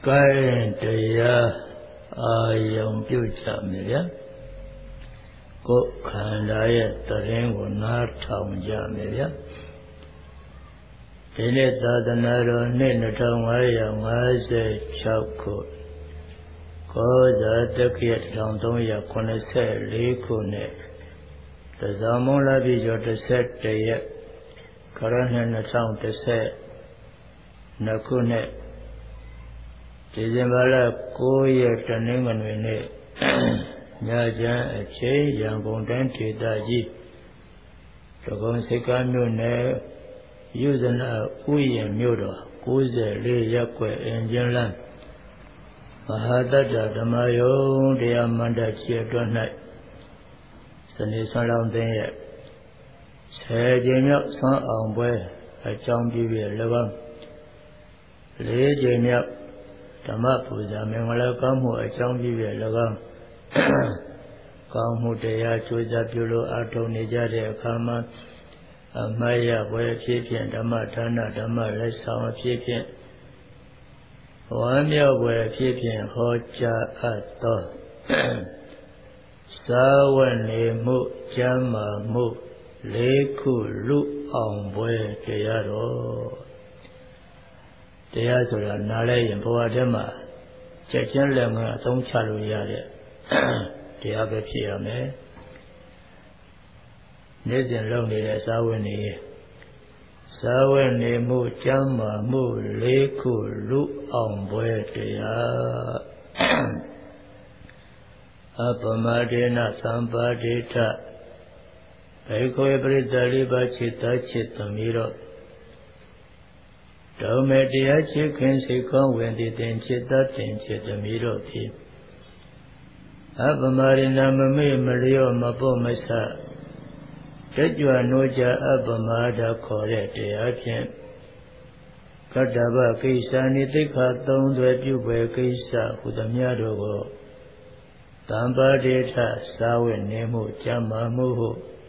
ကိုယ်တရားအာယုံပြုကြမယ်ဗျာကိုယ်ခန္ဓာရဲ့တရင်ကိုနားထောင်ကြမယ်ဗျာဒီနေ့သာသနာတော်နှစ်2556ခုကောဇာတက္ကရာ1384ခုနှစ်တဇာမုံလာပြီကျော်17ရက်ခရနှစ်2012ခုနှစ်ဒီဇင်ဘာလ9ရက်တနင်္ဂနွေနေ့ညချမ်းအချိန်ရန်ကုန်တိုင်းဒေသကြီးဒဂုံစိတ်ကားမြို့နယ်ယူဇနာဥယျာဉ်မြို့တော်94ရပ်ကွယ်အင်ဂျင်လန်းမဟာတတ္တဓမ္မယုံတရားမန္တခြေအတွက်၌စနေဆွမ်းလောင်းသိရဲ့10ကြိမ်မြောက်ဆွမ်းအောင်ပွဲအကြောင်းပြုပြီး၎င်း4ကြိမ်မြောက်ဓမ္မပူဇာမင်္ဂလာကောင်းမှုအကြောင်းပြုပြီး၎င်းကောင်းမှုတရားကြိုးစားပြုလို့အထောက်နေကြတဲ့အခါမှာအမှားရပွဲဖြစ်ဖြင့်ဓမ္မဒါနဓမ္မလက်ဆောင်ဖြစ်ဖြင့်ဝမ်းမြောက်ပွဲဖြစ်ဖြင့်ဟောကြားအပ်သောသာဝနေမှုကျမ်းမာမှု4ခုလူအောင်ပွဲတရားတော်တရားဆိုတာနားလဲရင်ဘဝထဲမှာချက်ချင်းလက်ငါအသုံးချလို့ရတဲ့တရားပဲဖြစ်ရမယ်နေ့စဉ်လုပ်နေတဲ့သာဝနေသာဝနေမှုကျမ်းမာမှု4ခုလူအောင်ပွဲတရားအပမဒေနသံပါဒိဋ္ဌဘေခေပရိသလိပါจิตจิตသမီးတော့ဓမ္မတရားချစ်ခင်စိတ်ကောင်းဝင်တည်တင်จิตတင်จิตသမီးတော့ဖြင့်အပမရိဏမမေ့မလျော့မပေါ့မဆတကြွနိုးကြအပမဒခေါ်တဲ့တရားဖြင့်ကတ္တဗကိစ္စနိသိက္ခာ3သွဲပြုပွဲကိစ္စဟူသမျှတို့ကိုတံပါဒိဋ္ဌသာဝနေမှုကျမ်းမာမှုဟု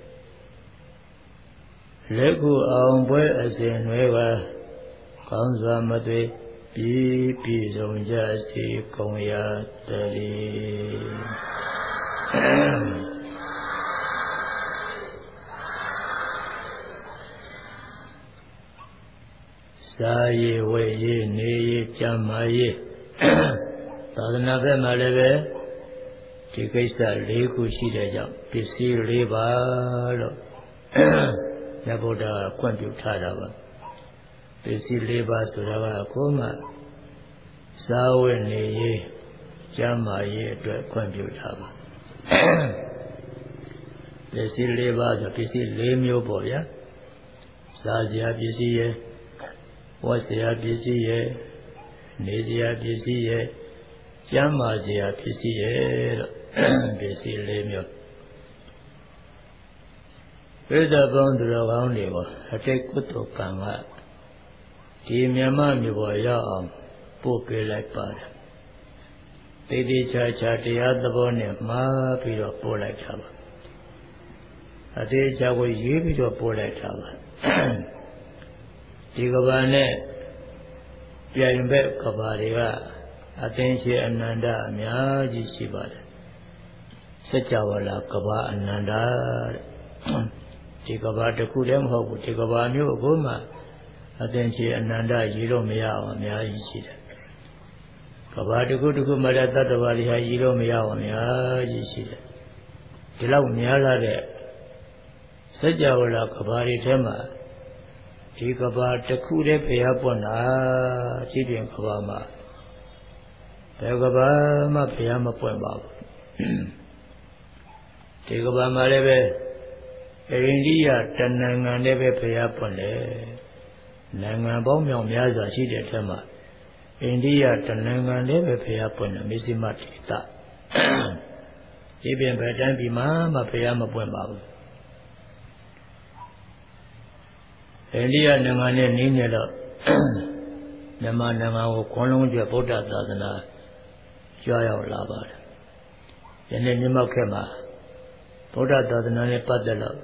လက်ခုအောင်ပွဲအစဉ်တွေကကောင်းစွာမသွေပြည်စုံကြစေကုန်ရတည်းသာယေဝေယေနေယေကျမ်းမာယေသာသနာ့ဘက်မှာလည်းပဲဒီကိစ္စ4ခုရှိတဲ့ကြောင့်ပစ္စည်း4ပါးလို့မြတ်ဗုဒ္ဓကခွင့်ပြုထားတာပါပစ္စည်း4ပါးဆိုတာကကိုယ်မှသာဝနေရေးကျမ်းမာရေးအတွက်ခွင့်ပြုထားပါပစ္စည်း4ပါးဆိုပစ္စည်း4မျိုးပေါ့ဗျာစားစရာပစ္စည်းရဲ့ဝတ်စရာပစ္စည်းရဲ့နေစရာပစ္စည်းရဲ့ကျမ်းမာစရာပစ္စည်းရဲ့တော့ပစ္စည်း4မျိုးပြိဿပေါင်းသူတော်ကောင်းတွေပေါ့အတိတ်ကုသိုလ်ကံကဒီမြန်မာမြို့ပေါ်ရောက်အောင်ပို့ပေးလိုက်ပါတယ်တိတိကျကျတရားသဘောနဲ့မှားပြီးတော့ပို့လိုက်တာပါအတေချာကိုရေးပြီးတော့ပို့လိုက်တာပါဒီကဘာနဲ့ပြိုင်ဘက်ကဘာတွေကအသင်္ချေအနန္တအများကြီးရှိပါတယ်စัจ java လာကဘာအနန္တဒီကဘာတစ်ခုတည်းမဟုတ်ဘူးဒီကဘာမျိုးအကုန်မှအသင်္ချေအနန္တရည်လို့မရအောင်အများကြီးရှိတယ်ကဘာတစ်ခုတစ်ခုမှတတ္တဝါတွေဟာရည်လို့မရအောင်အများကြီးရှိတယ်ဒီလောက်များလာတဲ့စัจ java လာကဘာတွေထဲမှာဒီကဘာတစ်ခုတည်းဖျားပွင့်တာကြည့်ပြင်ကဘာမှာဘယ်ကဘာမှဖျားမပွင့်ပါဘူးဒီကဘာမှာလည်းပဲအိန္ဒိယတနိုင်ငံလည်းပဲဖျားပွင့်တယ်နိုင်ငံပေါင်းမြောက်များစွာရှိတဲ့အထက်မှာအိန္ဒိယတနိုင်ငံလည်းပဲဖျားပွင့်တယ်မစ္စည်းမဒေသဒီပြင်ဘယ်တိုင်းပြည်မှာမှဖျားမပွင့်ပါဘူးအိန္ဒိယနိုင်ငံနဲ့နင်းနေတော့မြန်မာနိုင်ငံကိုခွန်လုံးကျွတ်ဗုဒ္ဓသာသနာကြွရောက်လာပါတယ်။ယနေ့မြတ်မောက်ခေတ်မှာဗုဒ္ဓသာသနာနဲ့ပတ်သက်လို့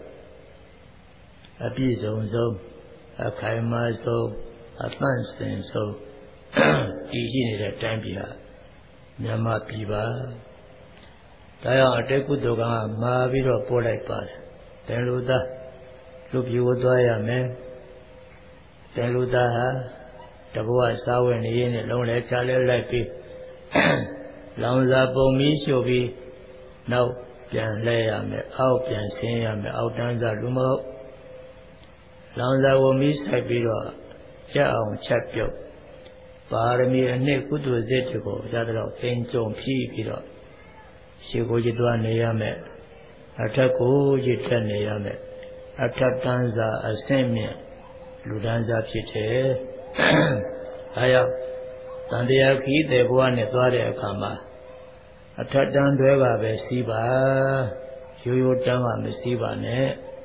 အပြည့်စုံဆုံးအခိုင်အမာဆုံးအသန့်စင်ဆုံးတည်ရှိနေတဲ့တိုင်းပြည်ဟာမြန်မာပြည်ပါဒါကြောင့်အတိတ်ကုသိုလ်ကမာပြီးတော့ပို့လိုက်ပါတယ်တန်လူသားလူပြည်ကိုသွားရမယ်တန်လူသားဟာတဘဝစားဝင်နေရင်လုံးလဲချလဲလိုက်ပြီးလောင်စာပုံမီးရှို့ပြီးနောက်ပြန်လဲရမယ်အောက်ပြန်ဆင်းရမယ်အောက်တန်းစားလူမဟုတ်လောင်စာကိုမီးဆိုင်ပြီးတော့ချက်အောင်ချက်ပြုတ်ပါရမီအနှစ်ကုသိုလ်စိတ်တွေကိုရတော့သင်ကြုံဖြည့်ပြီးတော့ရှေ့ကိုကြည့်သွားနေရမယ်အထက်ကိုကြည့်ထက်နေရမယ်အထက်တန်းစားအဆင့်မြင့်လူတန်းစားဖြစ်တယ်အဲရောက်တန်တရားခီးတဲ့ဘဝနဲ့သွားတဲ့အခါမှာအထက်တန်းတွေကပဲစီးပါရိုးရိုးတန်းကမစီးပါနဲ့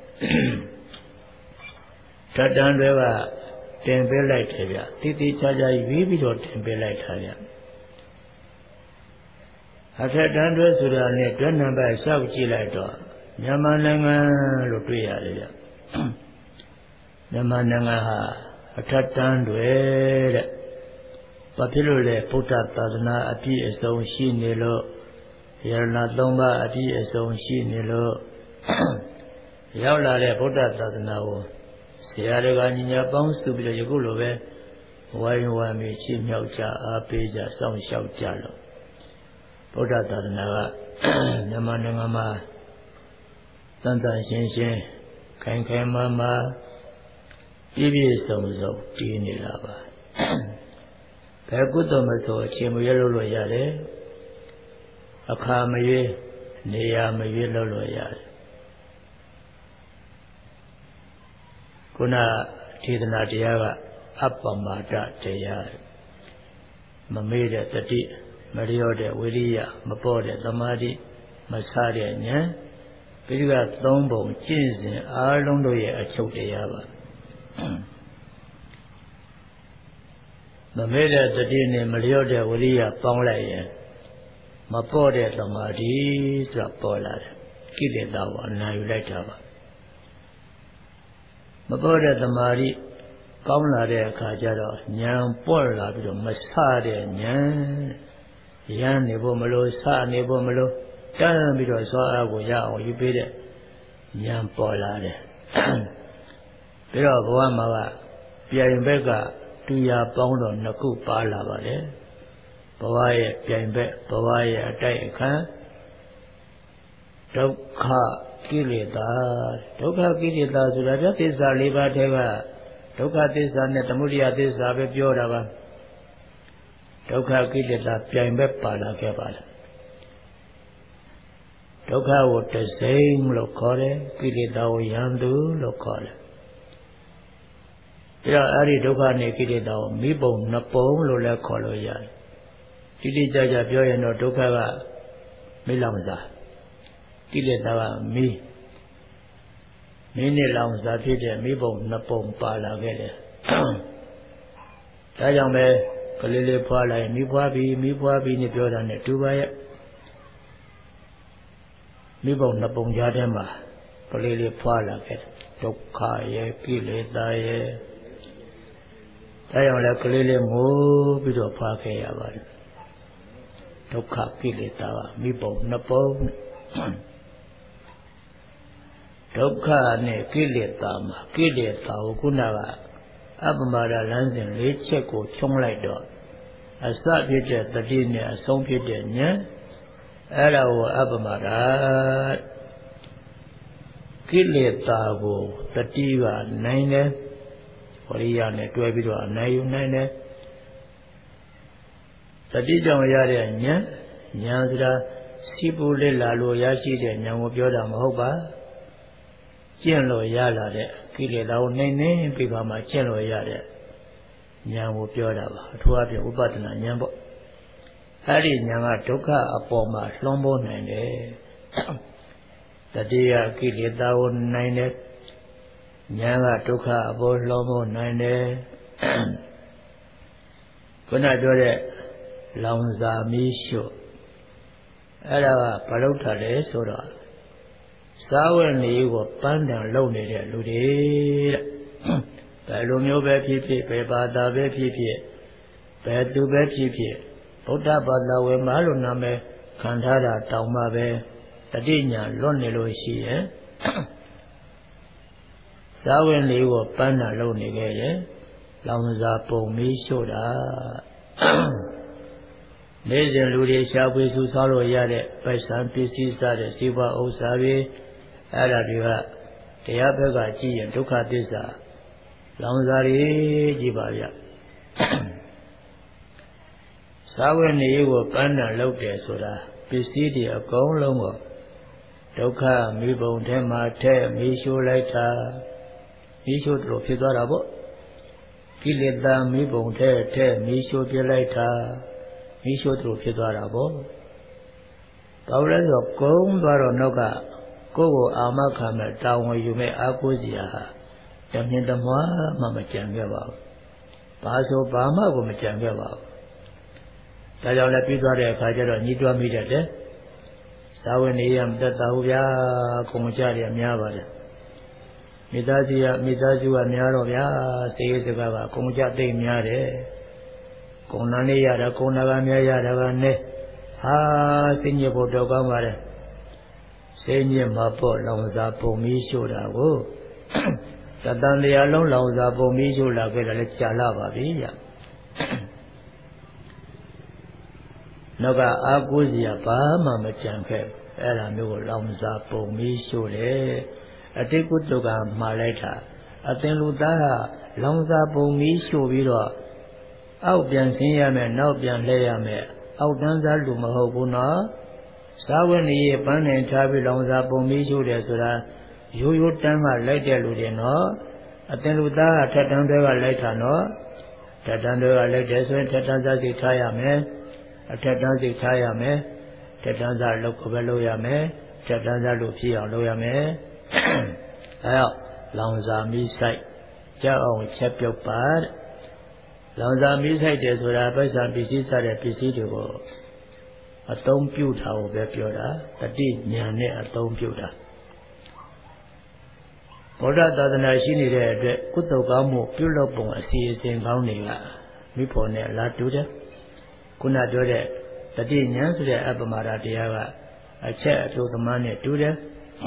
ထက်တန်းတွေကတင်ပေးလိုက်တယ်ဗျတိတိကျကျရွေးပြီးတော့တင်ပေးလိုက်တာဗျအထက်တန်းတွေဆိုတာနဲ့တွဲနံပါတ်လျှောက်ကြည့်လိုက်တော့မြန်မာနိုင်ငံလို့တွေ့ရတယ်ဗျမြန်မာနိုင်ငံဟာအထက်တန်းတွေတဲ့ဘာဖြစ်လို့လဲဗုဒ္ဓသာသနာအပြည့်အစုံရှိနေလို့ယရဏသုံးပါးအပြည့်အစုံရှိနေလို့ရောက်လာတဲ့ဗုဒ္ဓသာသနာကိုဆရာတွေကညီညာပေါင်းစုပြီးတော့ယခုလိုပဲဝိုင်းဝန်းပြီးချီးမြှောက်ကြအားပေးကြစောင့်ရှောက်ကြလို့ဗုဒ္ဓသာသနာကမြန်မာနိုင်ငံမှာတန်တန်ရှင်းရှင်းခိုင်ခိုင်မာမာပြည့်ပြည့်စုံစုံတည်နေလာပါဘယ်ကုသိုလ်မဆိုအချိန်မရွေးလို့ရတယ်အခါမရွေးနေရာမရွေးလို့ရတယ်ခုနထေသနာတရားကအပ္ပမတတရားမမေ့တဲ့တတိမလျော့တဲ့ဝိရိယမပေါ့တဲ့သမာဓိမဆတဲ့ဉာဏ်ပြီးကသုံးပုံကျင့်စဉ်အားလုံးတို့ရဲ့အချုပ်တရားပါမမေ့တဲ့တတိနဲ့မလျော့တဲ့ဝိရိယပေါင်းလိုက်ရင်မပေါ့တဲ့သမာဓိဆိုတာပေါ်လာတယ်ကိလေသာကိုအနိုင်ယူလိုက်တာပါမပေါ်တဲ့သမာဓိကောင်းလာတဲ့အခါကျတော့ဉာဏ်ပွက်လာပြီးတော့မဆတဲ့ဉာဏ်ရမ်းနေဖို့မလို့ဆနေဖို့မလို့တန်းပြီးတော့စွာအားကိုရအောင်ယူပေးတဲ့ဉာဏ်ပေါ်လာတယ်ပြီးတော့ဘဝမှာကပြိုင်ဘက်ကတူရာပေါင်းတော့နှစ်ခုပါလာပါတယ်ဘဝရဲ့ပြိုင်ဘက်ဘဝရဲ့အတိုက်အခန်းဒုက္ခကိလေသာဒုက္ခကိလေသာဆိုတာပြသစ္စာ၄ပါးထဲကဒုက္ခသစ္စာနဲ့သမုဒယသစ္စာပဲပြောတာပါဒုက္ခကိလေသာပြိုင်ဘက်ပါလာခဲ့ပါလားဒုက္ခကိုတစိမ့်လို့ခေါ်တယ်ကိလေသာကိုယံသူလို့ခေါ်တယ်ပြီးတော့အဲ့ဒီဒုက္ခနဲ့ကိလေသာကိုမိဘုံနှစ်ပုံလို့လည်းခေါ်လို့ရတယ်တိတိကျကျပြောရင်တော့ဒုက္ခကမိလောင်စာကိလေသာကမိနဲ့လောင်စာဖြစ်တဲ့မိဘုံနှစ်ပုံပါလာခဲ့တယ်ဒါကြောင့်ပဲကလေးလေးဖွာလိုက်မိဖွာပြီးနဲ့ပြောတာနဲ့တူပါရဲ့မိဘုံနှစ်ပုံကြားထဲမှာကလေးလေးဖွာလာခဲ့တယ်ဒုက္ခရဲ့ကိလေသာရဲ့ဒါကြောင့်လည်းကလေးလေးငိုပြီးတော့ဖွာခဲ့ရပါတယ်ဒုက္ခကိလေသာကမိဘုံနှစ်ပုံဒုက္ခနဲ့ကိလေသာမှာကိလေသာကိုခုနကအပ္ပမဒလမ်းစဉ်၄ချက်ကိုခြုံလိုက်တော့အစဖြစ်တဲ့တတိနဲ့အဆုံးဖြစ်တဲ့ဉာဏ်အဲ့ဒါကိုအပ္ပမဒကိလေသာကိုတတိကနိုင်တယ်ဝရိယနဲ့တွဲပြီးတော့အနိုင်ယူနိုင်တယ်တတိကြောင့်ရတဲ့ဉာဏ်ဆိုတာစီပူလစ်လာလို့ရရှိတဲ့ဉာဏ်ကိုပြောတာမဟုတ်ပါကျင့်လို့ရလာတဲ့ကိလေသာကိုနှိမ့်နှင်းပြီးပါမှကျင့်လို့ရတဲ့ဉာဏ်ကိုပြောတာပါအထူးအဖြင့်ဥပဒနာဉာဏ်ပေါ့အဲ့ဒီဉာဏ်ကဒုက္ခအပေါ်မှာလွှမ်းမိုးနိုင်တယ်တတိယကိလေသာကိုနိုင်တယ်ဉာဏ်ကဒုက္ခအပေါ်လွှမ်းမိုးနိုင်တယ်ခုနပြောတဲ့လောင်စာမီးရှို့အဲ့ဒါကဘာလို့ထားလဲဆိုတော့စားဝတ်နေကိုပန်းတန်လုပ်နေတဲ့လူတွေတဲ့ဘယ်လိုမျိုးပဲဖြစ်ဖြစ်ဘယ်ဘာသာပဲဖြစ်ဖြစ်ဘယ်သူပဲဖြစ်ဖြစ်ဗုဒ္ဓဘာသာဝင်မလို့နာမည်ခံထားတာတောင်းမှပဲတတိညာလွတ်နေလို့ရှိရင်စာဝင်လေးကိုပန်းတာလုပ်နေခဲ့တယ်လောင်စာပုံမီးရှို့တာနေ့စဉ်လူတွေရှားပွေစုဆောင်းလို့ရတဲ့ပိုက်ဆံပစ္စည်းစားတဲ့စီးပွားဥစ္စာတွေအဲ့ဒါတွေကတရားဘက်ကကြည့်ရင်ဒုက္ခသစ္စာလောင်စာတွေကြည့်ပါဗျစာဝတ်နေကိုပန်းတာလုပ်တယ်ဆိုတာပစ္စည်းတွေအကုန်လုံးကိုဒုက္ခမိဘုံထဲမှာထဲမီးရှို့လိုက်တာမီးရှို့လို့ဖြစ်သွားတာပေါ့ကိလေသာမိဘုံထဲမီးရှို့ပြလိုက်တာမီးရှို့လို့ဖြစ်သွားတာပေါ့ဘာလို့လဲဆိုတော့ကုန်းသွားတော့နောက်ကကိုယ့်ကိုအာမခံမဲ့တာဝန်ယူမဲ့အာကိုးစီဟာတမင်တမွားမှမကြံခဲ့ပါဘူးဘာဆိုဘာမှကိုမကြံခဲ့ပါဘူးဒါကြောင့်လည်းပြီးသွားတဲ့အခါကျတော့ညီးတွားမိတတ်တယ်သာဝနေရမတတ်တာဘူးဗျာကုံကြရများပါတယ်မိသားစုကများတော့ဗျာစေရေးစကားကကုံကြသိမ့်များတယ်ကုံနာလေးရတာကုံနာကများရတာကနဲ့ဟာစိတ်ညစ်ဖို့တော့ကောင်းပါတယ်စိတ်ညစ်မှာပေါ့လောင်စာပုံမီးရှို့တာကိုတတန်တရားလုံးလောင်စာပုံမီးရှို့လာခဲ့တယ်လည်းကြာလာပါပြီဗျနောက်ကအာကိုးစီကဘာမှမကြံခဲ့အဲ့ဒါမျိုးကိုလောင်စာပုံမီးရှို့တယ်အတိတ်ကုတုကမှာလိုက်တာအသင်လူသားဟာလောင်စာပုံမီးရှို့ပြီးတော့အောက်ပြန်ဆင်းရမယ်နောက်ပြန်လှည့်ရမယ်အောက်တန်းစားလူမဟုတ်ဘူးနော်သာဝဏီရဲ့ပန်းနေထားပြီးလောင်စာပုံမီးရှို့တယ်ဆိုတာရိုးရိုးတန်းကလိုက်တဲ့လူတွေနော်အသင်လူသားကထက်တန်းတွေကလိုက်တာနော်ထက်တန်းတွေကလိုက်တယ်ဆိုရင်ထက်တန်းစားစိတ်ထားရမယ်အထက်တန်းစိတ်ထားရမယ်ထက်တန်းစားလုပ်ကိုပဲလုပ်ရမယ်ထက်တန်းစားလို့ဖြစ်အောင်လုပ်ရမယ်အဲတော့လောင်စာမီးဆိုင်ကြောက်အောင်ချက်ပြုတ်ပါလောင်စာမီးဆိုင်တယ်ဆိုတာပိုက်ဆံပစ္စည်းစားတဲ့ပစ္စည်းတွေကိုအသုံးပြုတာကိုပဲပြောတာတတိညာနဲ့အသုံးပြုတာဗုဒ္ဓသာသနာရှိနေတဲ့အတွက်ကုသိုလ်ကောင်းမှုပြုလုပ်ပုံအစီအစဉ်ကောင်းတွေကမိဖို့နဲ့လာတူတယ်ခုနပြောတဲ့တတိညာဆိုတဲ့အပ္ပမဒတရားကအချက်အကျိုးသမားနဲ့တူတယ်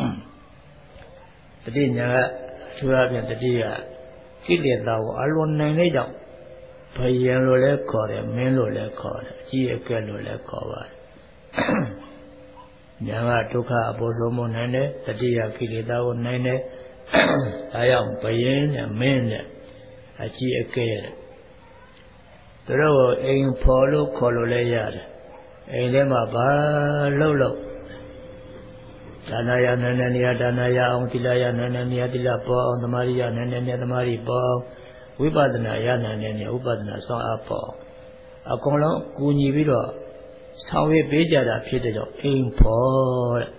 တတိညာကအထူးအဖြင့်တတိယကိလေသာကိုအလွန်နိုင်တဲ့ကြောင့်ဘယံလို့လည်းခေါ်တယ်မင်းလို့လည်းခေါ်တယ်အကြီးအကဲလို့လည်းခေါ်ပါတယ်ညာကဒုက္ခအပေါ်လုံးမနိုင်တယ်တတိယကိလေသာကိုနိုင်တယ်ဒါကြောင့်ဘယံနဲ့မင်းနဲ့အကြီးအကဲတဲ့သူတို့ကိုအိမ်ဖော်လို့ခေါ်လို့လည်းရတယ်အိမ်ထဲမှာဘာလှုပ်ဒါနယနန္ဒနေယဒါနယအောင်သီလယနန္ဒနေယသီလပေါ်အောင်သမာဓိယနန္ဒနေယသမာဓိပေါ်အောင်ဝိပဿနာယနန္ဒနေယဥပဒနာဆောင်အပ်ပေါ်အကုန်လုံးကူညီပြီးတော့ဆောင်ရွက်ပေးကြတာဖြစ်တဲ့ကြောင့်အိမ်ဖော်တဲ့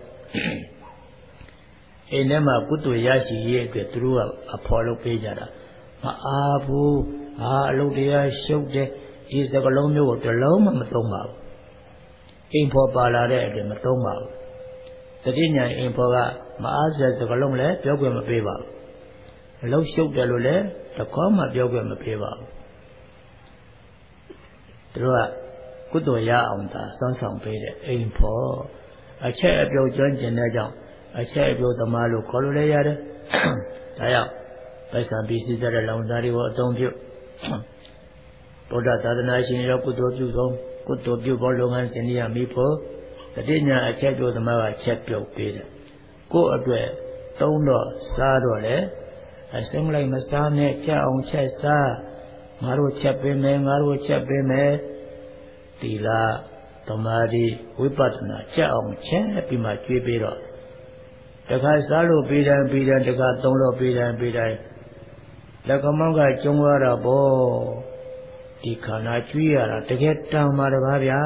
အိမ်ထဲမှာကုသိုလ်ရရှိရေးအတွက်သူတို့ကအဖော်လုပ်ပေးကြတာမအားဘူးအလုပ်တရားရှုပ်တယ်ဒီစကလုံးမျိုးကိုတစ်လုံးမှမသုံးပါဘူးအိမ်ဖော်ပါလာတဲ့အတွက်မသုံးပါဘူးတတိညာအိမ်ဖော်ကမအားစစကလုံးလည်းပြောခွင့်မပေးပါဘူးအလုပ်ရှုပ်တယ်လို့လည်းတခေါမှပြောခွင့်မပေးပါဘူးသူတို့ကကုသိုလ်ရအောင်သာစွမ်းဆောင်ပေးတဲ့အိမ်ဖော်အချက်အပြုတ်ကျွမ်းကျင်တဲ့ကြောင့်အချက်အပြုတ်သမားလို့ခေါ်လို့လည်းရတယ်ဒါကြောင့်ပိုက်ဆံပစ္စည်းတဲ့လောင်စာတွေကိုအသုံးပြုဗုဒ္ဓသာသနာရှင်ရောကုသိုလ်ပြုဆုံးကုသိုလ်ပြုဖို့လုပ်ငန်းစဉ်ရမိဖို့တတိညာအချက်ပြုတ်သမားကချက်ပြုတ်ပေးတယ်ကိုယ့်အတွက်သုံးတော့စားတော့လေအစင်းလိုက်မစားနဲ့ချက်အောင်ချက်စားငါတို့ချက်ပေးမယ်ငါတို့ချက်ပေးမယ်သီလသမာဓိဝိပဿနာချက်အောင်ချက်ပြီးမှကျွေးပေးတော့တခါစားလို့ပြီးတယ်တခါသုံးလို့ပြီးတယ်လက်ကမောင်းကကျုံရတာပေါ့ဒီခန္ဓာကျွေးရတာတကယ်တန်ပါတကားဗျာ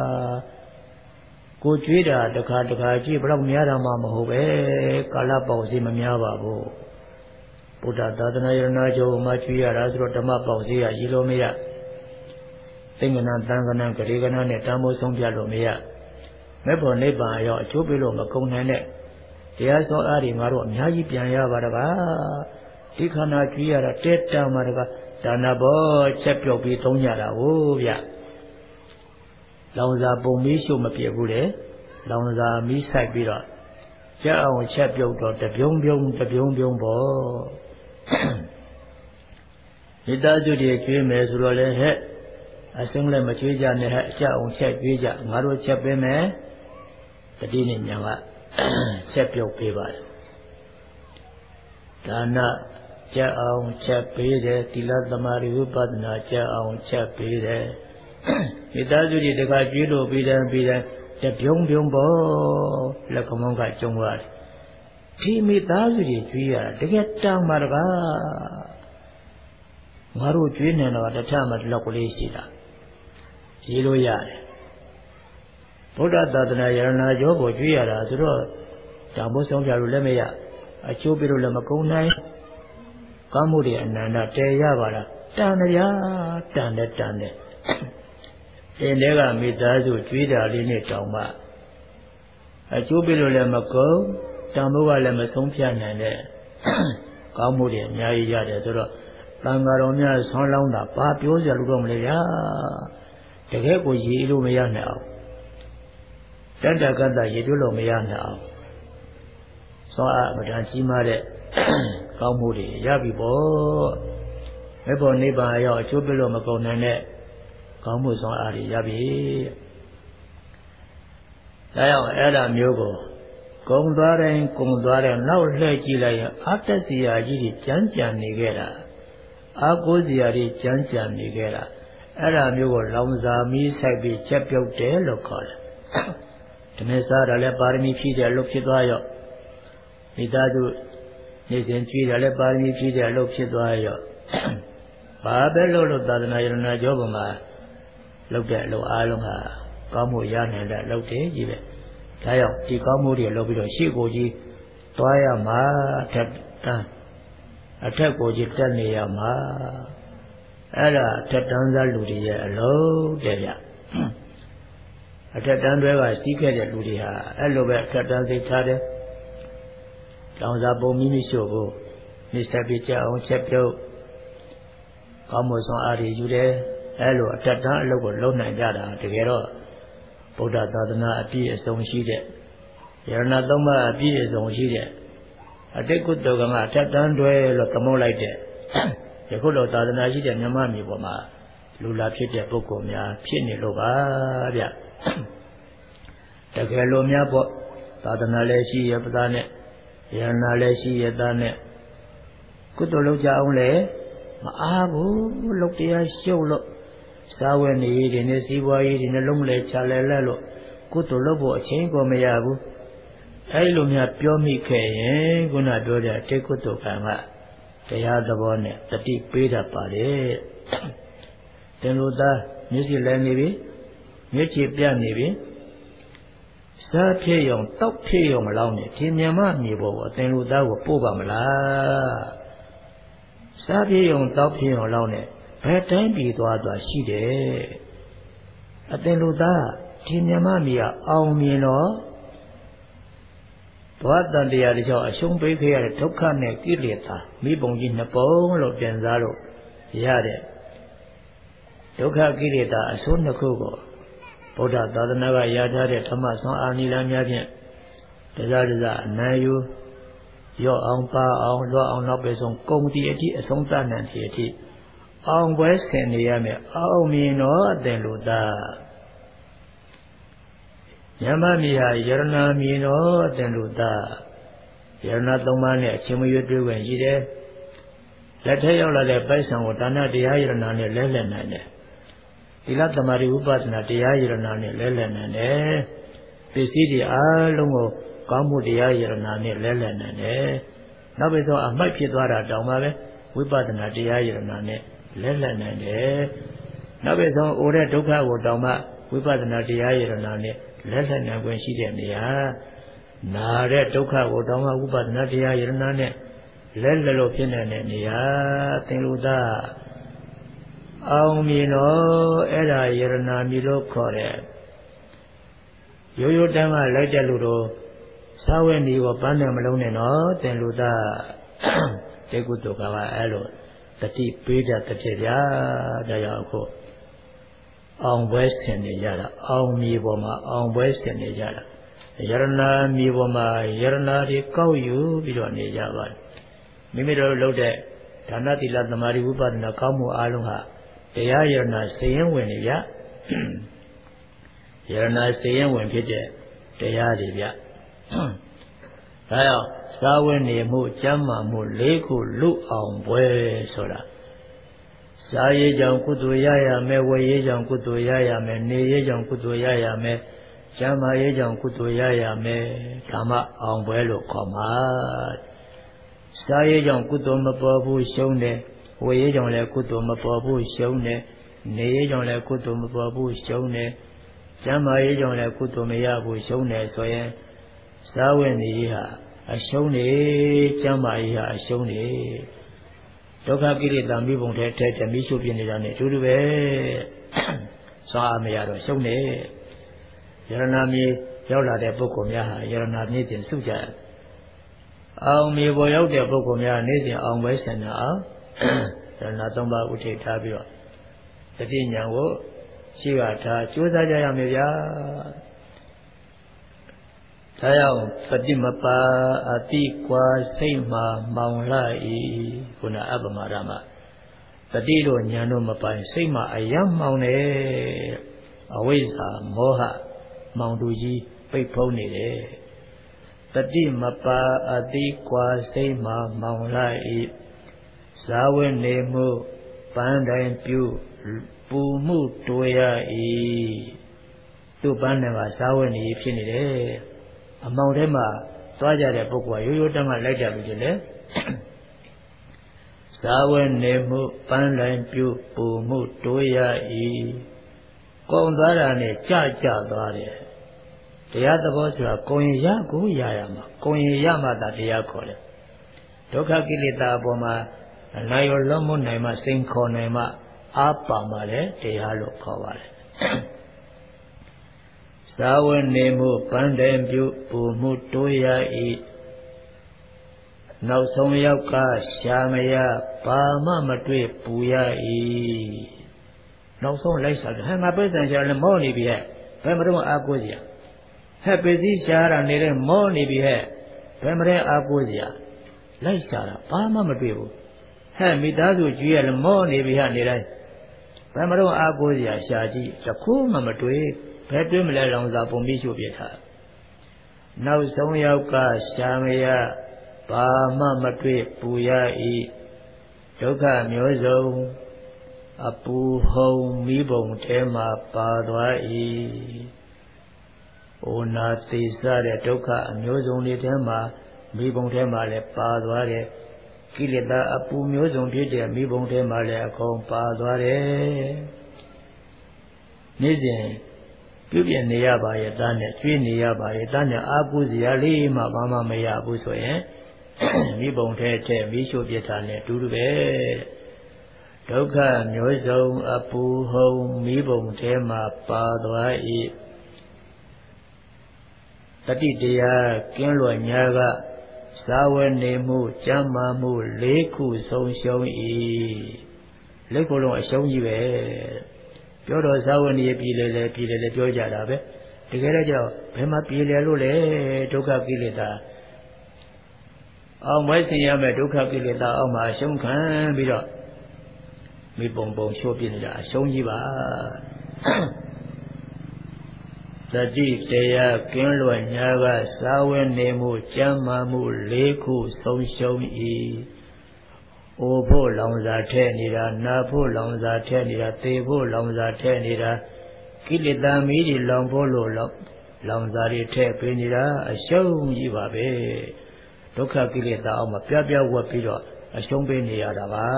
ကိုကျွေးတာတခါကြည့်ဘယ်တော့များတာမှမဟုတ်ပဲကာလပေါက်စီမများပါဘူးဗုဒ္ဓသာသနာယရဏကျော်မှာကျွေးရတာဆိုတော့ဓမ္မပေါက်စီကရည်လို့မရသိက္ခဏသံဃနာဂရေကနာနဲ့တန်ဖိုးဆုံးပြလို့မရမဲ့ဖို့နိဗ္ဗာန်ရောအကျိုးပေးလို့မကုန်နိုင်တဲ့တရားစောအားတွေငါတို့အများကြီးပြန်ရပါတကားဒီခန္ဓာကျွေးရတာတဲတန်ပါတကားဒါနဘောချက်ပြုတ်ပြီးသုံးကြတာဟုတ်ဗျလောင်စာပုံမီးရှို့မပြည့်ဘူးလေလောင်စာမီးဆိုင်ပြီးတော့ကြက်အောင်ချက်ပြုတ်တော့တပြုံးပေါ့မိသားစုတွေကျွေးမယ်ဆိုတော့လေဟဲ့အစင်းလည်းမကျွေးကြနဲ့ဟဲ့ကြက်အောင်ချက်ကျွေးကြငါတို့ချက်ပေးမယ်တတိနဲ့ညာကချက်ပြုတ်ပေးပါတယ်ဒါနကြက်အောင်ချက်ပေးတယ်သီလသမာဓိဝိပဿနာကြက်အောင်ချက်ပေးတယ်မိသားစုတွေတခါကျွေးလို့ပြီးတယ်တပြုံးပေါ့လက်ကမောင်းကကျုံရတယ်ဒီမိသားစုတွေကျွေးရတာတကယ်တမ်းပါတကားငါတို့ကျွေးနေတော့တခြားမှလောက်ကလေးရှိတာရေးလို့ရတယ်ဗုဒ္ဓသာသနာယရနာကျော်ကိုကျွေးရတာဆိုတော့ဓမ္မဆောင်ပြလို့လည်းမရအချိုးပြလို့လည်းမကုန်နိုင်ကောင်းမှုတွေအနန္တတည်ရပါလားတန်တယ်ဗျာတန်တယ်အင်းတွေကမိသားစုကျွေးတာလေးနဲ့တောင်မှအချိုးပြလို့လည်းမကုန်တန်ဖို့ကလည်းမဆုံးဖြတ်နိုင်တဲ့ကောင်းမှုတွေအများကြီးရတယ်ဆိုတော့တန်ဃာတော်များဆွမ်းလောင်းတာဘာပြောကြလို့တော့မလဲဗျာတကယ်ကိုရည်လို့မရနိုင်အောင်တတ္တကတ္တရည်တွေ့လို့မရနိုင်အောင်ဆွမ်းအားမတန်ကြီးမားတဲ့ကောင်းမှုတွေရပြီပေါ့မေဖို့နိဗ္ဗာန်ရောက်အကျိုးပြလို့မကုန်နိုင်တဲ့ကောင်းမှုဆွမ်းအားတွေရပြီဒါကြောင့်အဲ့ဒါမျိုးကိုကုံသွားတဲ့နောက်လှည့်ကြည့်လိုက်ရင်အတ္တစီယာကြီးတွေကြမ်းကြံနေခဲ့တာအာကိုးစီယာတွေကြမ်းကြံနေခဲ့တာအဲ့ဒါမျိုးကိုလောင်စာမီးဆိုင်ပြီးချက်ပြုတ်တယ်လို့ခေါ်တယ်ဓမ္မစားတာလည်းပါရမီဖြည့်တယ်လို့ဖြစ်သွားရော့မိသားစုနေစဉ်ကြွေးတယ်လည်းပါရမီဖြည့်တယ်လို့ဖြစ်သွားရော့ဘာပဲလို့သာသနာယရနာကျောပေါ်မှာလုပ်တဲ့အလုပ်အားလုံးဟာကောင်းမှုရနိုင်တဲ့လုပ်တယ်ကြီးပဲဒါကြောင့်ဒီကောင်းမှုတွေလုပ်ပြီးတော့ရှေ့ကိုကြီးသွားရမှာအထက်ကိုကြီးတက်နေရမှာအဲ့ဒါထက်တန်းစားလူတွေရဲ့အလုံးတဲ့ဗျအထက်တန်းတွေကစီးခဲ့တဲ့လူတွေဟာအဲ့လိုပဲအထက်တန်းစိတ်ထားတယ်လောင်စာပုံမိမိရှို့ကိုမိစပ်ပြကြအောင်ချက်ပြုတ်ကောင်းမှုဆောင်အားတွေယူတယ်အဲ့လိုအထက်တန်းအလုပ်ကိုလုပ်နိုင်ကြတာတကယ်တော့ဗုဒ္ဓသာသနာအပြည့်အစုံရှိတဲ့ယရဏသုံးပါးအပြည့်အစုံရှိတဲ့အတိတ်ကုသိုလ်ကအထက်တန်းတွေလို့သမုတ်လိုက်တဲ့ယခုလိုသာသနာရှိတဲ့မြမမြေပေါ်မှာလူလာဖြစ်တဲ့ပုဂ္ဂိုလ်များဖြစ်နေလို့ပါဗျတကယ်လို့များပေါ့သာသနာလည်းရှိရပသားနဲ့ယရဏလည်းရှိရသားနဲ့ကုသိုလ်လုပ်ကြအောင်လေမအားဘူးလုပ်တရားရှုပ်လို့စာဝတ်နေရည်တွေနဲ့စီးပွားရေးတွေနဲ့လုံးမလဲချလဲလဲလို့ကုသိုလ်လုပ်ဖို့အချိန်ကိုမရဘူးအဲဒီလိုများပြောမိခဲ့ရင်ခုနပြောတဲ့အတိတ်ကုသိုလ်ကံကတရားသဘောနဲ့တတိပေးတတ်ပါလေတင်လို့သားမျက်စိလဲနေပြီမျက်ခြေပြနေပြီစားဖြစ်ရုံတောက်ဖြစ်ရုံမလောင်းနဲ့ဒီမြန်မာမြေပေါ်ကိုတင်လို့သားကိုပို့ပါမလားစားဖြစ်ရုံတောက်ဖြစ်ရုံလောင်းနဲ့ဘယ်တိုင်းပြည်သွားရှိတယ်အတင်လို့သားဒီမြန်မာမြေကအောင်မြင်တော့ဘဝတန်တရားတစ်ချောင်းအရှုံးပေးခဲ့ရတဲ့ဒုက္ခနဲ့ကိလေသာမိဘုံကြီးနှစ်ပုံလို့ပြန်စားလို့ရတဲ့ဒုက္ခကိလေသာအဆိုးနှစ်ခုကိုဗုဒ္ဓသာသနာကရထားတဲ့ဓမ္မဆွမ်းအာနိလန်းများဖြင့်တစားအနံယူရော့အောင်ပါအောင်လွတ်အောင်နောက်ပဲဆုံးကုံတီအထိအဆုံးသတ်နိုင်တဲ့အထိအောင်ပွဲဆင်နေရမယ်အောင်မြင်တော့အတင်လို့သားညမမီဟာယရဏမြင်တော့အတင်လို့သားယရဏသုံးပါးနဲ့အချင်းမရွတွေ့ဝင်ရှိတယ်လက်ထက်ရောက်လာတဲ့ပိုက်ဆံကိုဒါနတရားယရဏနဲ့လဲလှယ်နိုင်တယ်သီလသမာဓိဝိပဿနာတရားယရဏနဲ့လဲလှယ်နိုင်တယ်ပစ္စည်းတွေအားလုံးကိုကောင်းမှုတရားယရဏနဲ့လဲလှယ်နိုင်တယ်နောက်ပြီးတော့အမှိုက်ဖြစ်သွားတာတောင်မှပဲဝိပဿနာတရားယရဏနဲ့လဲလှယ်နိုင်တယ်နောက်ပြီးတော့အိုတဲ့ဒုက္ခကိုတောင်မှဝိပဿနာတရားယရဏနဲ့လဲလှယ်နိုင်ခွင့်ရှိတဲ့နေရာနာတဲ့ဒုက္ခကိုတောင်မှဝိပဿနာတရားယရဏနဲ့လဲလှယ်လို့ဖြစ်နေတဲ့နေရာသင်္လူသားအောင်မြင်တော့အဲ့ဒါယရဏမြည်လို့ခေါ်တဲ့ရိုးရိုးတန်းကလိုက်တဲ့လူတို့သာဝေနီကိုပန်းတယ်မလုံးနဲ့နော်သင်္လူသားတေကုတုကအဲ့လိုတတိပေးတတ်တဲ့ဗျာဒါကြောင့်အခုအောင်ပွဲဆင်နေကြတာအောင်မြေပေါ်မှာအောင်ပွဲဆင်နေကြတာယရနာမြေပေါ်မှာယရနာတွေကောက်ယူပြီးတော့နေကြပါတယ်မိမိတို့လုပ်တဲ့ဒါနသီလသမာဓိဝိပဿနာကောင်းမှုအားလုံးဟာတရားယရနာစေရင်ဝင်နေဗျယရနာစေရင်ဝင်ဖြစ်တဲ့တရားတွေဗျဒါကြောင့်သာဝေနေမှုကျမ်းမာမှု၄ခုလူအောင်ပွဲဆိုတာစာရေးကြောင့်ကုသိုလ်ရရမယ်ဝေရေးကြောင့်ကုသိုလ်ရရမယ်နေရေးကြောင့်ကုသိုလ်ရရမယ်ကျမ်းမာရေးကြောင့်ကုသိုလ်ရရမယ်ဓမ္မအောင်ပွဲလို့ခေါ်မှာစာရေးကြောင့်ကုသိုလ်မပေါ်ဘူးရှုံးတယ်ဝေရေးကြောင့်လည်းကုသိုလ်မပေါ်ဘူးရှုံးတယ်နေရေးကြောင့်လည်းကုသိုလ်မပေါ်ဘူးရှုံးတယ်ကျမ်းမာရေးကြောင့်လည်းကုသိုလ်မရဘူးရှုံးတယ်ဆိုရင်စာဝေနေရေးဟာအရှုံးနေကျမ်းမာရေးဟာအရှုံးနေဒုက္ခကိလေသာမိဘုံထဲထဲမိရှုပြနေတာနဲ့အတူတူပဲစားမရတော့ရှုံးနေယရနာမြေရောက်လာတဲ့ပုဂ္ဂိုလ်များဟာယရနာမြေစဉ်စုကြအောင်မြေပေါ်ရောက်တဲ့ပုဂ္ဂိုလ်များနေ့စဉ်အောင်ပွဲဆင်တာအောင်ယရနာ၃ပါးဥထိပ်ထားပြီးတော့တတိညာကိုရှိရထားကြိုးစားကြရမယ်ဗျာဒါကြောင့်ပฏิမပါအတိကွာစိတ်မှာမောင်လှ၏ခုနအပ္ပမရမတတိတို့ညာတို့မပိုင်စိတ်မှာအယံမောင်နေအဝိဇ္ဇာမောဟမောင်တူကြီးပိတ်ဖုံးနေတယ်တတိမပါအတိကွာစိတ်မှာမောင်လှ၏ဇာဝေနေမှုပန်းတိုင်းပြုပူမှုတွေ့ရ၏သူ့ပန်းတိုင်းကဇာဝေနေဖြစ်နေတယ်အမောင်ထဲမှာသွားကြတဲ့ပုဂ္ဂိုလ်ကရိုးရိုးတန်းကလိုက်ကြပြီလေဇာဝေနေမှုပန်းတိုင်းပြုပူမှုတွေ့ရ၏ကုံသွားတာနဲ့ကြသွားတယ်တရားသဘောဆိုတာကုံရကိုရရမှာကုံရမှသာတရားခေါ်တယ်ဒုက္ခကိလေသာအပေါ်မှာနိုင်ရလွန်မှုနိုင်မှစိန်ခေါ်နိုင်မှအာပါမှလည်းတရားလို့ခေါ်ပါတယ်သာဝနေမှုပန်းတယ်ပြုပူမှုတိုးရ၏နောက်ဆုံးရောက်ကရှာမရဘာမှမတွေ့ပူရ၏နောက်ဆုံးလိုက်စားတယ်ဟဲ့ငါပဲဆန်ရှာလည်းမောနေပြီဟဲ့ဘယ်မတော့အားကိုးစရာဟဲ့ပစ္စည်းရှာတာနေတဲ့မောနေပြီဟဲ့ဘယ်မလဲအားကိုးစရာလိုက်ရှာတာဘာမှမတွေ့ဘူးဟဲ့မိသားစုကြွေးရလည်းမောနေပြီဟဲ့နေတိုင်းဘယ်မတော့အားကိုးစရာရှာကြည့်တခုမှမတွေ့ဘယ်တွေ့မလဲလောင်စာပုံပြီးရှုပြထားနောက်ဆုံးရောက်ကရှာမရဘာမှမတွေ့ပူရ၏ဒုက္ခမျိုးစုံအပူဟုံမိဘုံထဲမှာပါသွား၏ဩနာသိစတဲ့ဒုက္ခအမျိုးစုံတွေထဲမှာမိဘုံထဲမှာလည်းပါသွားတယ်ကိလေသာအပူမျိုးစုံဖြစ်တဲ့မိဘုံထဲမှာလည်းအကုန်ပါသွားတယ်နေ့စဉ်ပြုပြင်နေရပါရဲ့သားနဲ့ကျွေးနေရပါရဲ့သားနဲ့အာကုစရာလေးမှဘာမှမရဘူးဆိုရင်မိဘုံထဲမိရှုပြထားနဲ့တူတူပဲဒုက္ခမျိုးစုံအပူဟုံမိဘုံထဲမှာပါသွား၏တတိတရားကင်းလွတ်ညာကသာဝနေမှုကျမ်းမာမှု၄ခုဆုံးရှုံး၏၄ခုလုံးအရှုံးကြီးပဲပြောတော့သာဝနေပြည်လေပြောကြတာပဲတကယ်တော့ကြောက်ဘယ်မှာပြည်လေလို့လဲဒုက္ခကိလေသာအောင်မဆင်ရမယ်ဒုက္ခကိလေသာအောင်မှာအရှုံးခံပြီးတော့မိပုံရှိုးပြနေတာအရှုံးကြီးပါသတိတရားကင်းလွတ်ညာကသာဝနေမှုကျမ်းမာမှု၄ခုဆုံးရှုံး၏အိုဖို့လောင်စာထဲနေတာနာဖို့လောင်စာထဲနေတာသေဖို့လောင်စာထဲနေတာကိလေသာမီးတွေလောင်ဖို့လို့လောင်စာတွေထဲပေးနေတာအရှုံးကြီးပါပဲဒုက္ခကိလေသာအောင်မပြဝက်ပြီးတော့အရှုံးပေးနေရတာပါ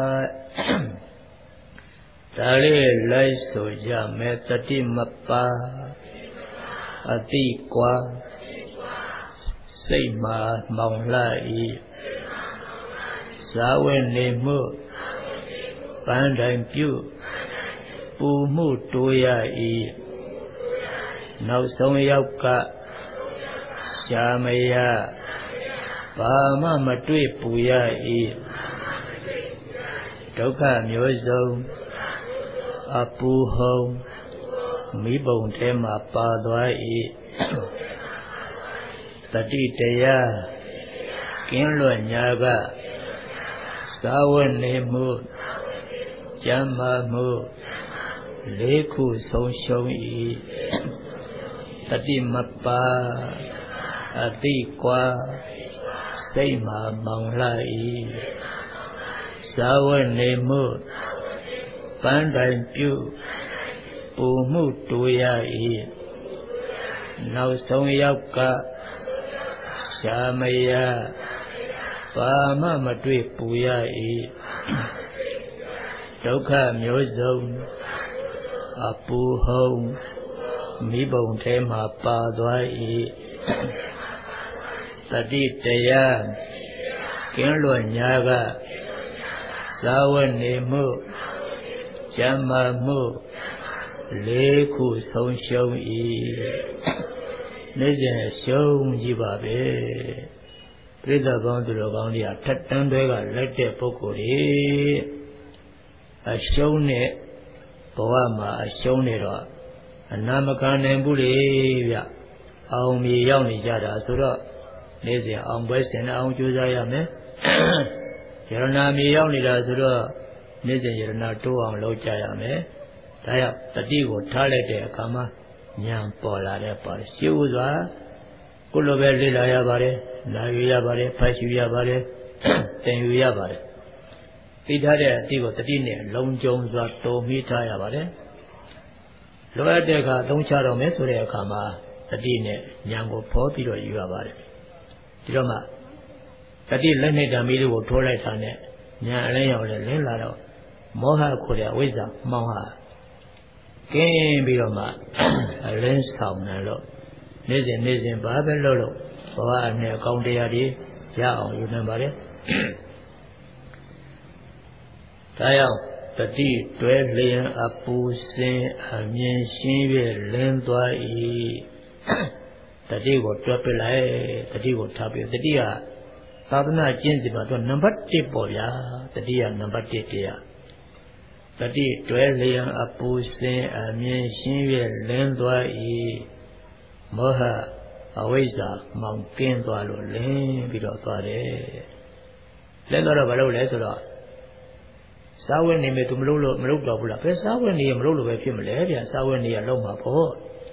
ဒါလေးလိုက်ဆိုကြမယ်တတိမပါအတိကွာစိတ်မှာမောင်လှ၏ဇာဝနေမှုပန်းတိုင်းပြုပူမှုတိုးရ၏နောက်ဆုံးရောက်ကရှာမရဘာမှမတွေ့ပူရ၏ဒုက္ခမျိုးစုံအပူဟုံမိဘုံထဲမှာပါသွား၏တတိတရားကင်းလွတ်ညာကသာဝနေမှုကျမ်းမာမှုလေးခုဆုံးရှုံး၏တတိမပါအတိကွာစိတ်မှာမောင်လှ၏သာဝနေမှုပန်းတိုင်ပြုပူမှုတူရ၏နောက်ဆုံးရောက်ကရှာမရဘာမှမတွေ့ပူရ၏ဒုက္ခမျိုးစုံအပူဟုံမိဘုံထဲမှာပါသွား၏တတိတရားကင်းလွတ်ညာကသာဝနေမှုကျမ်းမာမှုလေးခုဆုံးရှုံး၏နေ့စဉ်ရှုံးကြည့်ပါပဲပြိဿကောင်းသူတော်ကောင်းတွေကထက်တန်းတွေကလိုက်တဲ့ပုဂ္ဂိုလ်တွေအရှုံးနဲ့ဘဝမှာအရှုံးနေတော့အနာမခံနိုင်ဘူးလေဗျအောင်မြေရောက်နေကြတာဆိုတော့နေ့စဉ်အောင်ပွဲစင်အောင်ကြိုးစားရမယ်ယရနာမြေရောက်နေတာဆိုတော့နေ့စဉ်ယရနာတိုးအောင်လုပ်ကြရမယ်ဒါကြောင့်တတိကိုထားလိုက်တဲ့အခါမှာဉာဏ်ပေါ်လာတဲ့ပါတယ်ရှင်းဥစွာကိုလိုပဲလေ့လာရပါတယ်နာယူရပါတယ်ဖတ်ရှုရပါတယ်သင်ယူရပါတယ်သိထားတဲ့အတိကိုတတိနဲ့လုံခြုံစွာတုံမိထားရပါတယ်လိုအပ်တဲ့အခါသုံးချတော့မယ်ဆိုတဲ့အခါမှာတတိနဲ့ဉာဏ်ကိုဖော်ပြီးတော့ယူရပါတယ်ဒီတော့မှတတိလက်နဲ့ဓာမီလေးကိုထိုးလိုက်တာနဲ့ဉာဏ်အလင်းရောက်လဲလင်းလာတော့မောဟခေါ်တဲ့အဝိဇ္ဇာမှောင်ဟာကင်းပြီးတော့မှအလင်းဆောင်တယ်လို့နေ့စဉ်ဘာပဲလုပ်လို့ဘဝအနဲ့အကောင်းတရားတွေရအောင်ယူနိုင်ပါလေဒါကြောင့်တတိတွဲလျင်အပူစင်အမြင်ရှင်း၍လင်းသွား၏တတိကိုတွဲပြလိုက်တတိကိုထားပြတတိကသာသနာကျင့်စဉ်မှာသူနံပါတ်1ပေါ့ဗျာတတိကနံပါတ်1တရားတတိတွဲလျင်အပူစင်အမြင်ရှင်း၍လင်းသွား၏မောဟအဝိဇ္ဇာမောင်ကင်းသွားလို့လင်းပြီးတော့သွားတယ်လင်းတော့ဘာလို့လဲဆိုတော့စာဝတ်နေမယ်သူမလုပ်တော့ဘူးလားဘယ်စာဝတ်နေရမလုပ်လို့ပဲဖြစ်မလဲဗျာစာဝတ်နေရလုံးမှာပေါ့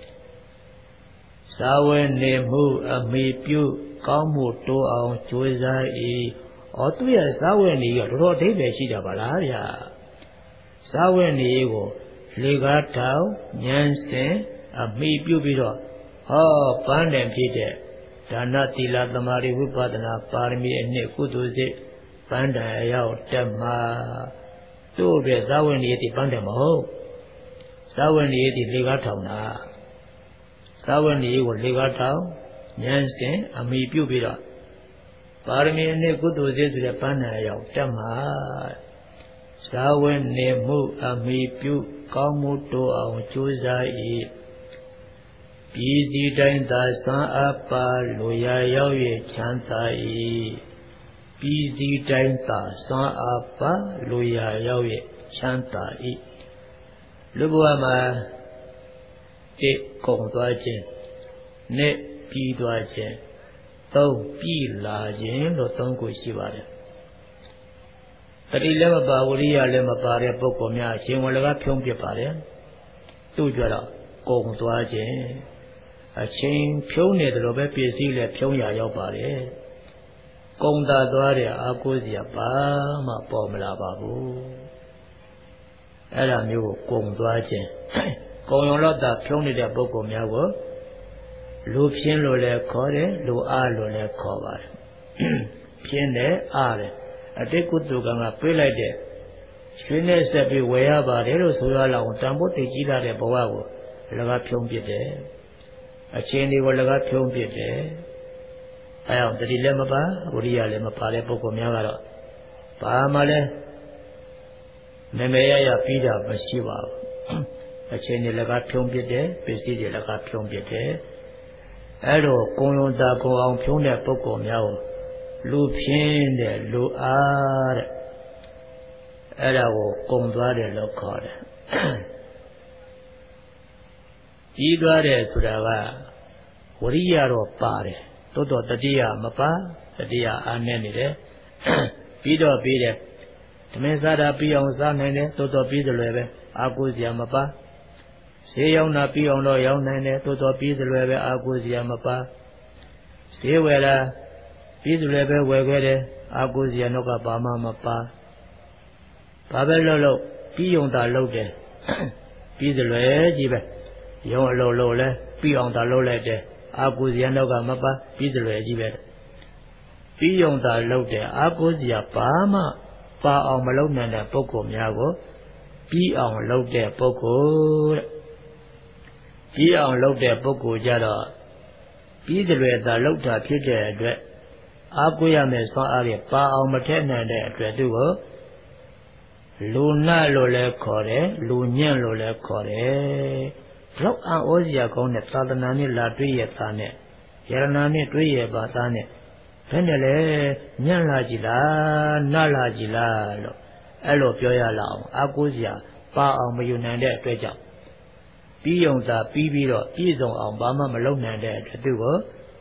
စာဝတ်နေမှုအမိပြုကောင်းမှုတိုးအောင်ကြိုးစား၏ဩသူရဲ့စာဝတ်နေရတော်တော်အဓိပ္ပာယ်ရှိတာပါလားဗျာစာဝတ်နေကိုလေကားထောင်ဉာဏ်စဉ်အမိပြုပြီးတော့ဟောပန်းတယ်ဖြစ်တဲ့ဒါနသီလသမာဓိဝိပဿနာပါရမီအနှစ်ကုသိုလ်စိတ်ပန်းတယ်အရောက်တက်မှာသူ့အတွက်သာဝဏီယတိပန်းတယ်မဟုတ်သာဝဏီယတိလေကားထောင်တာသာဝဏီကိုလေကားထောင်ဉာဏ်စဉ်အမိပြုပြီးတော့ပါရမီအနှစ်ကုသိုလ်စိတ်ဆိုတဲ့ပန်းတယ်အရောက်တက်မှာသာဝဏီမှုအမိပြုကောင်းမှုတိုးအောင်ကြိုးစား၏ပြည်စည်းတိုင်းသာစွမ်းအားပါလိုရာရောက်၍ချမ်းသာ၏ပြည်စည်းတိုင်းသာစွမ်းအားပါလိုရာရောက်၍ချမ်းသာ၏လူဘဝမှာတစ်ကုန်သွားခြင်းနှစ်ပြီးသွားခြင်းသုံးပြီးလာခြင်းလို့သုံးခုရှိပါတယ်တတိလည်းမပါဝရိယလည်းမပါတဲ့ပုဂ္ဂိုလ်များအရှင်ဝလကဖြုံးပြပါတယ်သူ့ကြတော့ကုန်သွားခြင်းအချင်းဖြုံးနေတယ်လို့ပဲပစ္စည်းလည်းဖြုံးရရောက်ပါတယ်ကုံသာသွားတဲ့အာကိုးစရာဘာမှပေါ်မလာပါဘူးအဲ့ဒါမျိုးကိုကုံသွားခြင်းကုံရုံတော့သာဖြုံးနေတဲ့ပုဂ္ဂိုလ်များကိုလူဖြင်းလို့လည်းခေါ်တယ်လူအားလို့လည်းခေါ်ပါတယ်ဖြင်းတယ်အားတယ်အတိတ်ကုသိုလ်ကံကပေးလိုက်တဲ့ရွှေနဲ့ဆက်ပြီးဝယ်ရပါတယ်လို့ဆိုရလောက်တန်ဖိုးသိကြီးလာတဲ့ဘဝကိုလကားဖြုံးပစ်တယ်အချင်းတွေကိုလကားဖြုံးပစ်တယ်အဲအောင်တတိလည်းမပါဝိရိယလည်းမပါတဲ့ပုဂ္ဂိုလ်များကတော့ဘာမှလည်းမမေရပြီးတာမရှိပါဘူးအချင်းတွေလကားဖြုံးပစ်တယ်ပစ္စည်းတွေလကားဖြုံးပစ်တယ်အဲတော့ကုံယုံတာကုံအောင်ဖြုံးတဲ့ပုဂ္ဂိုလ်များကိုလူဖြင်းတဲ့လူအားတဲ့အဲ့ဒါကိုကုံသွားတယ်လို့ခေါ်တယ်ကြီးသွားတယ်ဆိုတာကဝရိယတော့ပါတယ်တိုးတော့တတိယမပါတတိယအားနည်းနေတယ်ပြီးတော့ပြီးတယ်ဓမင်းစားတာပြီးအောင်စားနိုင်တယ်တိုးတော့ပြီးတယ်လွယ်ပဲအာကိုစရာမပါဈေးရောက်တာပြီးအောင်တော့ရောက်နိုင်တယ်တိုးတော့ပြီးတယ်လွယ်ပဲအာကိုစရာမပါဈေးဝယ်တာပြီးတယ်လွယ်ပဲဝယ်ခဲ့တယ်အာကိုစရာတော့ကဘာမှမပါဘာပဲလို့ပြီးအောင်တာလုပ်တယ်ပြီးတယ်လွယ်ကြီးပဲရုံအလုံးလုံးလဲပြီးအောင်တာလုပ်လိုက်တယ်အာကိုစရာတော့ကမပါပြီးတယ်လွယ်ကြီးပဲပြီးအောင်တာလုပ်တယ်အာကိုစရာဘာမှပါအောင်မလုပ်နိုင်တဲ့ပုဂ္ဂိုလ်များကိုပြီးအောင်လုပ်တဲ့ပုဂ္ဂိုလ်တဲ့ပြီးအောင်လုပ်တဲ့ပုဂ္ဂိုလ်ကြတော့ပြီးတယ်လွယ်တာလုပ်တာဖြစ်တဲ့အတွက်အာကိုရမယ်ဆွမ်းအားရပါအောင်မထည့်နိုင်တဲ့အတွက်သူကိုလူနာလို့လည်းခေါ်တယ်လူညံ့လို့လည်းခေါ်တယ်လောက်အံ့ဩစရာကောင်းတဲ့သာသနာနဲ့လာတွေ့ရတာနဲ့ယရနာနဲ့တွေ့ရပါသားနဲ့ဘယ်နဲ့လဲညံ့လာကြည်လားနာလာကြည်လားလို့အဲ့လိုပြောရလောက်အာကိုစရာပါအောင်မယူနိုင်တဲ့အတွက်ကြောင့်ပြီးုံသာပြီးပြီးတော့ပြည့်စုံအောင်ဘာမှမလုပ်နိုင်တဲ့အတွက်သူကို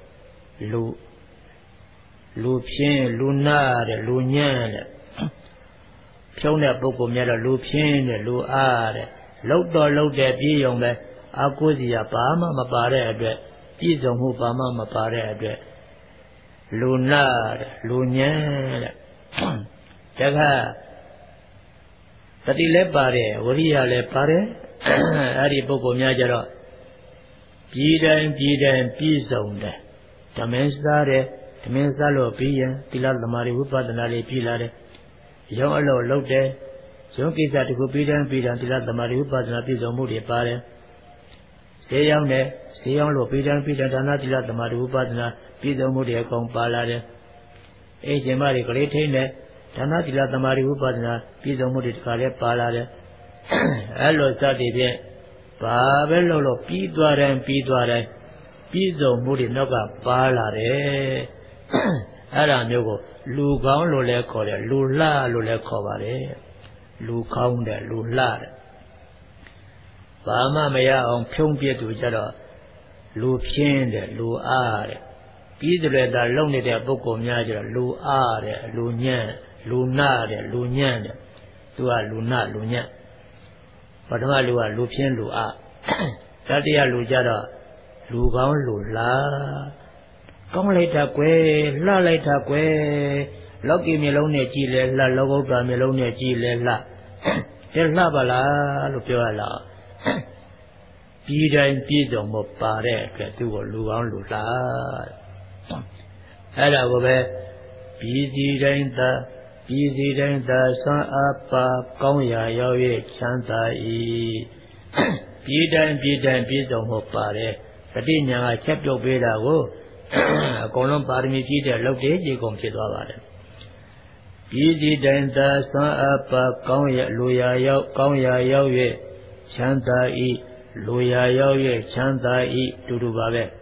လူဖြင်းလူနာတဲ့လူညံ့တဲ့ဖြုံးတဲ့ပုဂ္ဂိုလ်များတော့လူဖြင်းတဲ့လူအားတဲ့လှုပ်တော့လှုပ်တဲ့ပြည့်ုံပဲအာကိုစရာဘာမှမပါတဲ့အတွက်ပြည့်စုံမှုဘာမှမပါတဲ့အတွက်လူနာတဲ့လူညံတဲ့တခါတတိလည်းပါတယ်ဝရိယလည်းပါတယ်အဲ့ဒီပုဂ္ဂိုလ်များကြတော့ပြည်တိုင်းပြည်စုံတယ်ဓမင်းစားတယ်ဓမင်းစားလို့ပြီးရင်သီလသမာဓိဝိပဿနာလေးပြီးလာတယ်ရုံအလို့လုပ်တယ်ရုံကိစ္စတခုပြီးတိုင်းသီလသမာဓိဝိပဿနာပြည့်စုံမှုတွေပါတယ်ဈေးရောက်တယ်ဈေးရောက်လို့ပြီးတိုင်းဒါနသီလသမာဓိဝိပဿနာပြည့်စုံမှုတွေအကုန်ပါလာတယ်အေးရှင်မတွေကလေးထိန်းတယ်ဒါနသီလသမာဓိဝိပဿနာပြည့်စုံမှုတွေတခါလဲပါလာတယ်အဲ့လိုစသည်ဖြင့်ဘာပဲလို့ပြီးသွားတိုင်းပြည့်စုံမှုတွေနောက်ကပါလာတယ်အဲ့ဒါမျိုးကိုလူကောင်းလို့လည်းခေါ်တယ်လူလှလို့လည်းခေါ်ပါတယ်လူကောင်းတယ်လူလှတယ်ဘာမှမရအောင်ဖြုံးပြစ်သူကြတော့လူဖြင်းတယ်လူအားတယ်ပြီးတယ်တာလုံနေတဲ့ပုဂ္ဂိုလ်များကြတော့လူအားတယ်လူညံ့လူနာတယ်လူညံ့တယ်သူကလူနာလူညံ့ပထမလူကလူဖြင်းလူအားတတိယလူကြတော့လူကောင်းလူလားကောင်းလိုက်တာကွယ်လှလိုက်တာကွယ်လောကီမျိုးလုံးနဲ့ကြည်လဲလှလောကုတ္တရာမျိုးလုံးနဲ့ကြည်လဲလှတဲ့လှပါလားလို့ပြောရလားပြည်တိုင်းပြည်စုံမပါတဲ့အတွက်သူ့ကိုလူကောင်းလူလားအဲ့ဒါကိုပဲပြည်စီတိုင်းသာစွမ်းအားပါကောင်းရာရောက်၍ချမ်းသာ၏ပြည်တိုင်းပြည်စုံမပါတယ်တတိညာကချက်ပြုတ်ပေးတာကိုအကုန်လုံးပါရမီပြည့်တဲ့လောက်တဲ့ကြေကုန်ဖြစ်သွားပါတယ်ပြည်စီတိုင်းသာစွမ်းအားပါကောင်းရာလူရာရောက်၍ချမ်းသာ၏လူရာရောက်၍ချမ်းသာ၏တူတူပါပဲ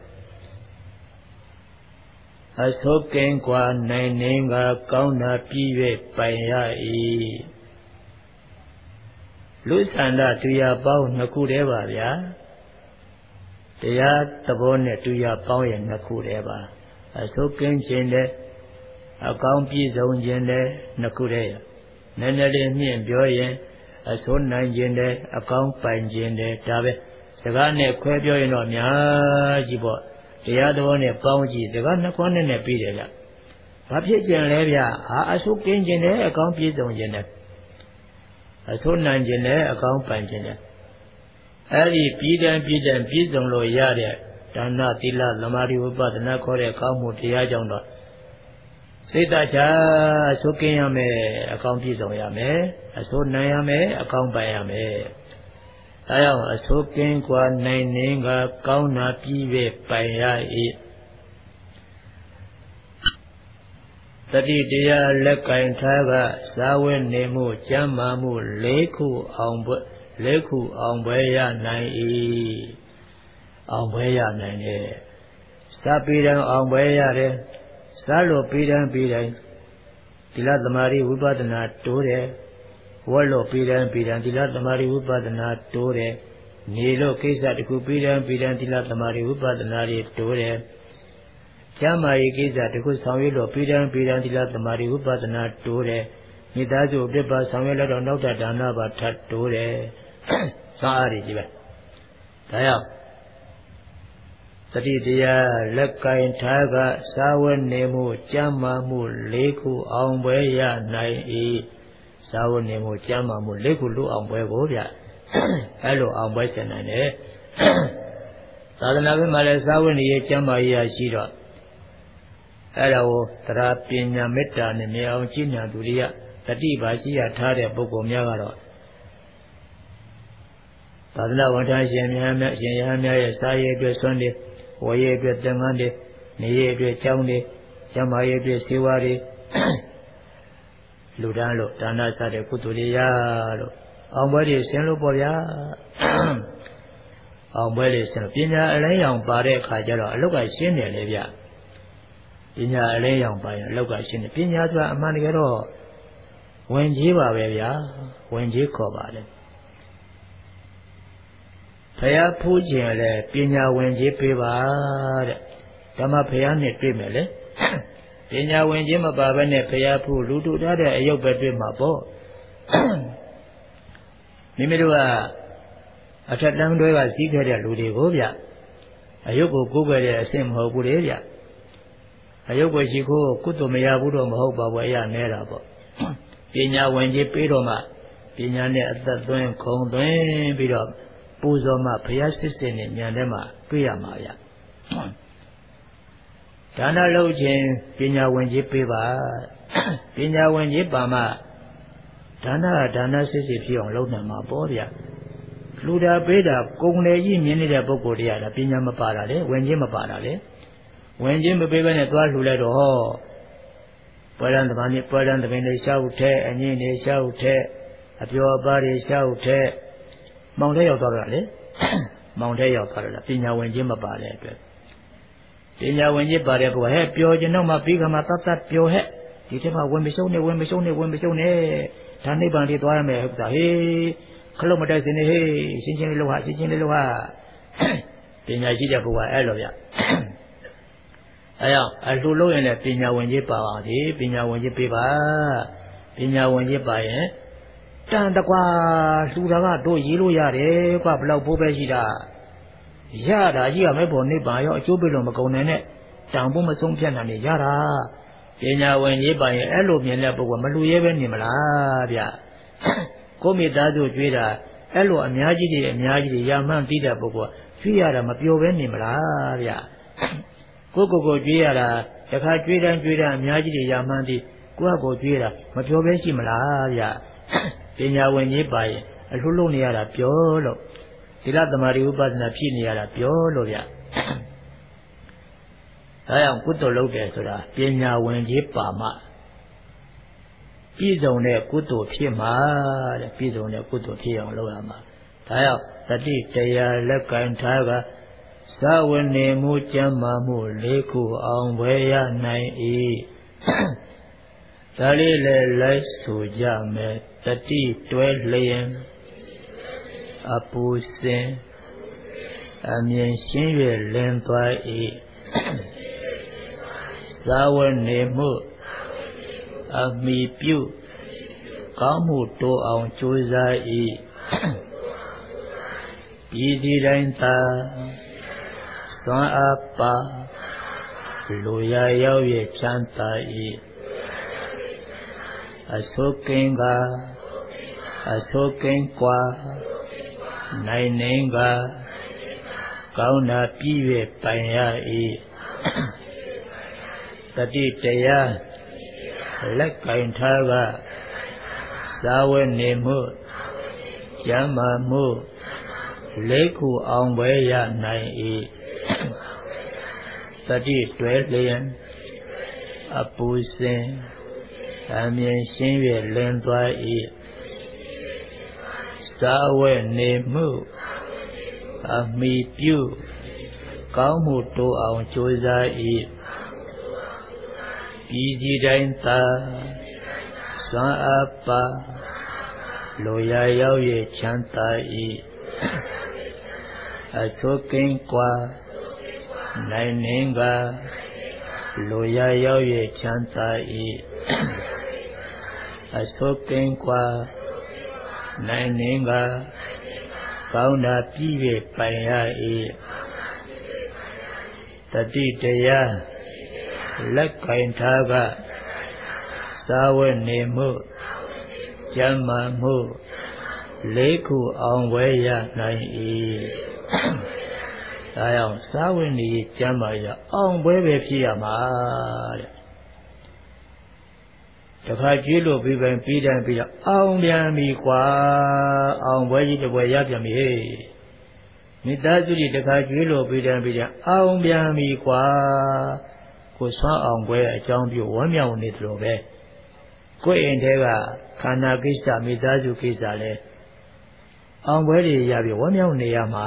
အစိုးကင်းกว่าနိုင်နေကကောင်းတာပြီး၍ပိုင်ရ၏လူသန္တာတရားပေါင်းနှစ်ခုတည်းပါဗျာတရားသဘောနဲ့တရားပေါင်းရဲ့နှစ်ခုတည်းပါအစိုးကင်းခြင်းနဲ့အကောင်းပြည့်စုံခြင်းနဲ့နှစ်ခုတည်းနည်းနည်းလေးမြင့်ပြောရင်အစိုးနိုင်ခြင်းနဲ့အကောင်းပိုင်ခြင်းနဲ့ဒါပဲစကားနဲ့ခွဲပြောရင်တော့အများကြီးပေါ့တရားတော်နဲ့ပေါင်းကြည့်စကားနှစ်ခွန်းနဲ့ပြီးတယ်ဗျဘာဖြစ်ကြံလဲဗျအစိုးကင်းခြင်းနဲ့အကောင်းပြည့်စုံခြင်းနဲ့အစိုးနိုင်ခြင်းနဲ့အကောင်းပိုင်ခြင်းနဲ့အဲ့ဒီပြည်တိုင်းပြည့်စုံလို့ရတဲ့ဒါနသီလသမာဓိဝိပဿနာခေါ်တဲ့ကောင်းမှုတရားကြောင့်တော့စိတ်တချအစိုးကင်းရမယ်အကောင်းပြည့်စုံရမယ်အစိုးနိုင်ရမယ်အကောင်းပိုင်ရမယ်အဲကြောင့်အစိုးကင်းกว่าနိုင်နေကကောင်းတာပြီးပဲပိုင်ရ၏တတိတရားလက်ကင်ထားကသာဝတ်နေမှုကျမ်းမာမှု၄ခုအောင်ပွဲရနိုင်၏အောင်ပွဲရနိုင်တယ်စာပေတံအောင်ပွဲရတယ်စာလို့ပေတံသီလသမာဓိဝိပဿနာတိုးတယ်ဝ Wallo Pidan Pidan Tila Tamari Upadana Tore Nilo Kisa Tiku Pidan Pidan Tila Tamari Upadanari Tore Chamai Kisa Tiku Samilo Pidan Pidan Tila Tamari Upadana Tore Nidazu Depa Samela Nota Dana Batat Tore Sari Jiba Taya Tadiya Lakain Taga Sawan Nemo Jama Mu Leku Amwaya Nai Sawan Nemo Jama Mu Leku Lu Amwaya Hello Amwaya Nane Sadanabi Mala Sawan Ye Jama Ya Shira Hello Trapinya Meta Neme China Duria Tadi Basia Tare Boko Miagaro Tadla Wanta Yamya Yamya Saye Sunday Waye Dangande, Neye Chaundi, Jamaye Siwari Ludano, Dana Sade Kutulia, Ambari Senlo Boria Ambari Senopina, Layang Bare Kajara, Loka Shin Levia Pina Layang by Loka Shin Pina Manigaro when Jiva Vevia, when Jikoba. Paya Pujale, Pina Wenji Piva, Tama Payane Primele, Pina Wenjima Babane Paya Pu Ludu Dada, Ayobet Mabo Nimidua Atatlandoa Zika Ludi Govia, Ayoko Google Sim Hoguria, Ayoko Shiko, Kutomaya Budom Hoba Waya Nerabo, Pina Wenji Piroma, Pina at the Duen Kong Duen Bidom. Puzoma Piastin Yandema, Priamaya. Dana Lojin, Pina Wenji Piva, Pina Wenji Bama, Dana Sisipion Lodama Boria. Luda Beda, Kone Minida Bogoria, Pina Maparale, Wenjima Parale, Wenjim Baby at Waluledo Ho. Pardon the money, pardon the when they shout, and ye shout, at your body shout. Mount Ayotara, Mount Ayotara, Pina Wenjima Bare. Pina Wenji Bare, who had pure Genoma Pigama Tata Pure Head. He said, when we show Tani Bandi Dwame, he, kilometers in the hay, Sitting Loha, Pina Gida Bua Eloya. I'll do low in a Pina Wenji Pava, Pina Wenji Piva, Pina Wenji Baye. Tandaqua, Suraga, do Yilu Yare, Pablo Bobejida. Yada, Yamebo Niba, Jubilum Macone, Tambuma Sumpian and Yara. Pina when ye buy Elomian Lepo, Malueva Nimalavia. Come Dadu Juda, Elo Amiaji, Yaman Dida Bogo, Fiara Mapio Nimalavia. Coco Giara, Yaka Juda, Amiaji, Yamandi, Guago Juda, Mapio Simalavia. Pina when ye buy a Lulunia Piolo. Tila the Mariuba Napinia Piolo. I am good to look at Pina when ye pama. Pizone good to Pima, Pizone good to Pion Logama. Taya, that is Taya Leka and Taga. Sawen Nemu Jamamu Leku on Waya Nai. Dalile Lai Sujame. Tati 12 Layan Apusin Amian Shinwe Lempa E Sawa Nemu Ami Piu Kamu To Aung Chuza E Pidi Lainta Swan Apa Luya Yawe Chanta E Asokenga Asokenkwa Nainenga Kauna Pive Paya E Tati Taya Lekaintaga Sawa Nemu Jamamu Leku Angwaya Nai E Tati 12 Layan Apusin Amian Shinwe Lendwa E Sawe Nemu Ami Piu Kaumu To Aung Chuza E Piji Dainta Swan Apa လိုရာရောက်၍ချမ်းသာ၏အဆိုးကင်းကွာနိုင်နှင်းကလိုရာရောက်၍ချမ်းသာ၏အဆိုးကင်းကွာနိုင်နှင်းကကောင်းတာပြည့်၍ပိုင်ရ၏တတိတရားလက်ကင်ထားကသာဝတ်နေမှုကျမ်းမာမှုလေးခုအောင်ဝဲရနိုင်၏ဒါကြောင့်သာဝတ်နေကျမ်းမာရအောင်ဝဲပဲဖြစ်ရမှာတဲ့တခါကျွေးလို့ပြီးပိုင်းပြီးတိုင်းပြီးတော့အောင်ပြန်ပြီကွာအောင်ဝဲကြီးတစ်ပွဲရပြန်ပြီဟေ့မိသားစုကြီးတခါကျွေးလို့ပြီးတိုင်းပြီးတိုင်းအောင်ပြန်ပြီကွာကိုဆွမ်းအောင်ပွဲအကြောင်းပြုဝမ်းမြောက်နေသလိုပဲကိုယ့်အိမ်ထဲကခန္ဓာကိစ္စမိသားစုကိစ္စလဲအောင်ပွဲတွေရပြီးဝမ်းမြောက်နေရမှာ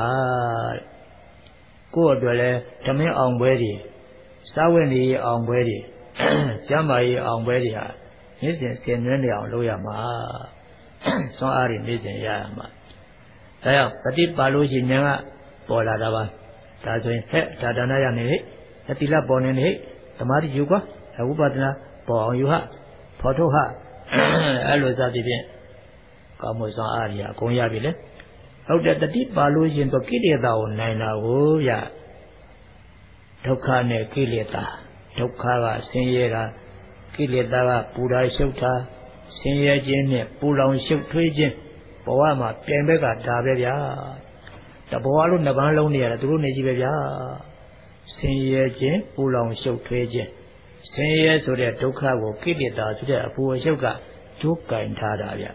ကိုယ့်အတွက်လဲဓမင်းအောင်ပွဲတွေစားဝတ်နေအောင်ပွဲတွေကျမ်းမာရေးအောင်ပွဲတွေဟာနေ့စဉ်ဆင်နွှဲနေအောင်လုပ်ရမှာဆွမ်းအားတွေနေ့စဉ်ရရမှာဒါကြောင့်ပฏิပါလို့ရှိဉာဏ်ကပေါ်လာတာပါဒါဆိုရင်ဟဲ့ဒါဒါနရနေဟဲ့အတိလပေါ်နေဟဲ့သမာဓိယူကွာဝိပဿနာပေါ်အောင်ယူဟဖော်ထုတ်ဟအဲ့လိုစသည်ဖြင့်ကောင်းမှုစွမ်းအားရအကုန်ရပြီလေဟုတ်တဲ့တတိပါလို့ရှင်တော့ကိလေသာကိုနိုင်တာကိုရဒုက္ခနဲ့ကိလေသာဒုက္ခကဆင်းရဲတာကိလေသာကပူတာရှုပ်တာဆင်းရဲခြင်းနဲ့ပူလောင်ရှုပ်ထွေးခြင်းဘဝမှာပြိုင်ဘက်ကဒါပဲဗျာတဘဝလုံးနှစ်ပန်းလုံးနေရတယ်သူတို့နေကြီးပဲဗျာဆင်းရဲခြင်းပူလောင်ရှုပ်ထွေးခြင်းဆင်းရဲဆိုတဲ့ဒုက္ခကိုကိလေသာဆိုတဲ့အပူအရှုပ်ကဒုက္ကင်ထားတာဗျ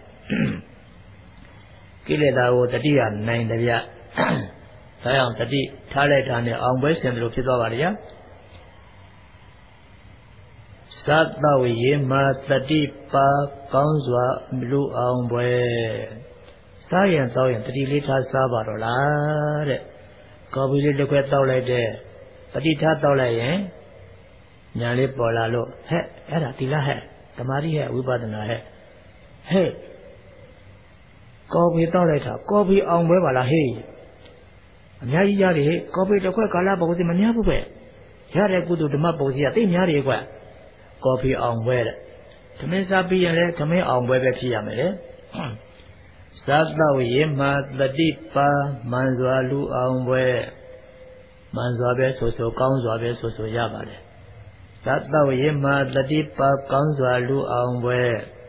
ကိလေသာကိုတတိယနိုင်တယ်ဗျဒါကြောင့်တတိထားလိုက်တာနဲ့အောင်ပွဲဆင်တယ်လို့ဖြစ်သွားပါလေဗျသတ္တဝရေမှာတတိပါကောင်းစွာလူအောင်ပွဲစားရင်တောက်ရင်တတိလေးထားစားပါတော့လားတဲ့ကော်ဖီလေးတစ်ခွက်တောက်လိုက်တဲ့တတိထားတောက်လိုက်ရင်ညာလေးပေါ်လာလို့ဟဲ့အဲ့ဒါဒီလားဟဲ့သမာဓိဟဲ့ဝိပဿနာဟဲ့ဟဲ့ကော်ဖီတောက်လိုက်တာကော်ဖီအောင်ပွဲပါလားဟေးအများကြီးရတယ်ဟဲ့ကော်ဖီတစ်ခွက်ကာလပုံစံမများဘူးပဲရတဲ့ကုသိုလ်ဓမ္မပုံစံကသိများတယ်ကွကော်ဖီအောင်ပွဲတဲ့သမင်းစားပြီးရင်လည်းသမင်းအောင်ပွဲပဲဖြစ်ရမယ်လေသာသောရေမှာတတိပါမှန်စွာလူအောင်ပွဲမှန်စွာပဲဆိုဆိုကောင်းစွာပဲဆိုဆိုရပါတယ်သာသောရေမှာတတိပါကောင်းစွာလူအောင်ပွဲ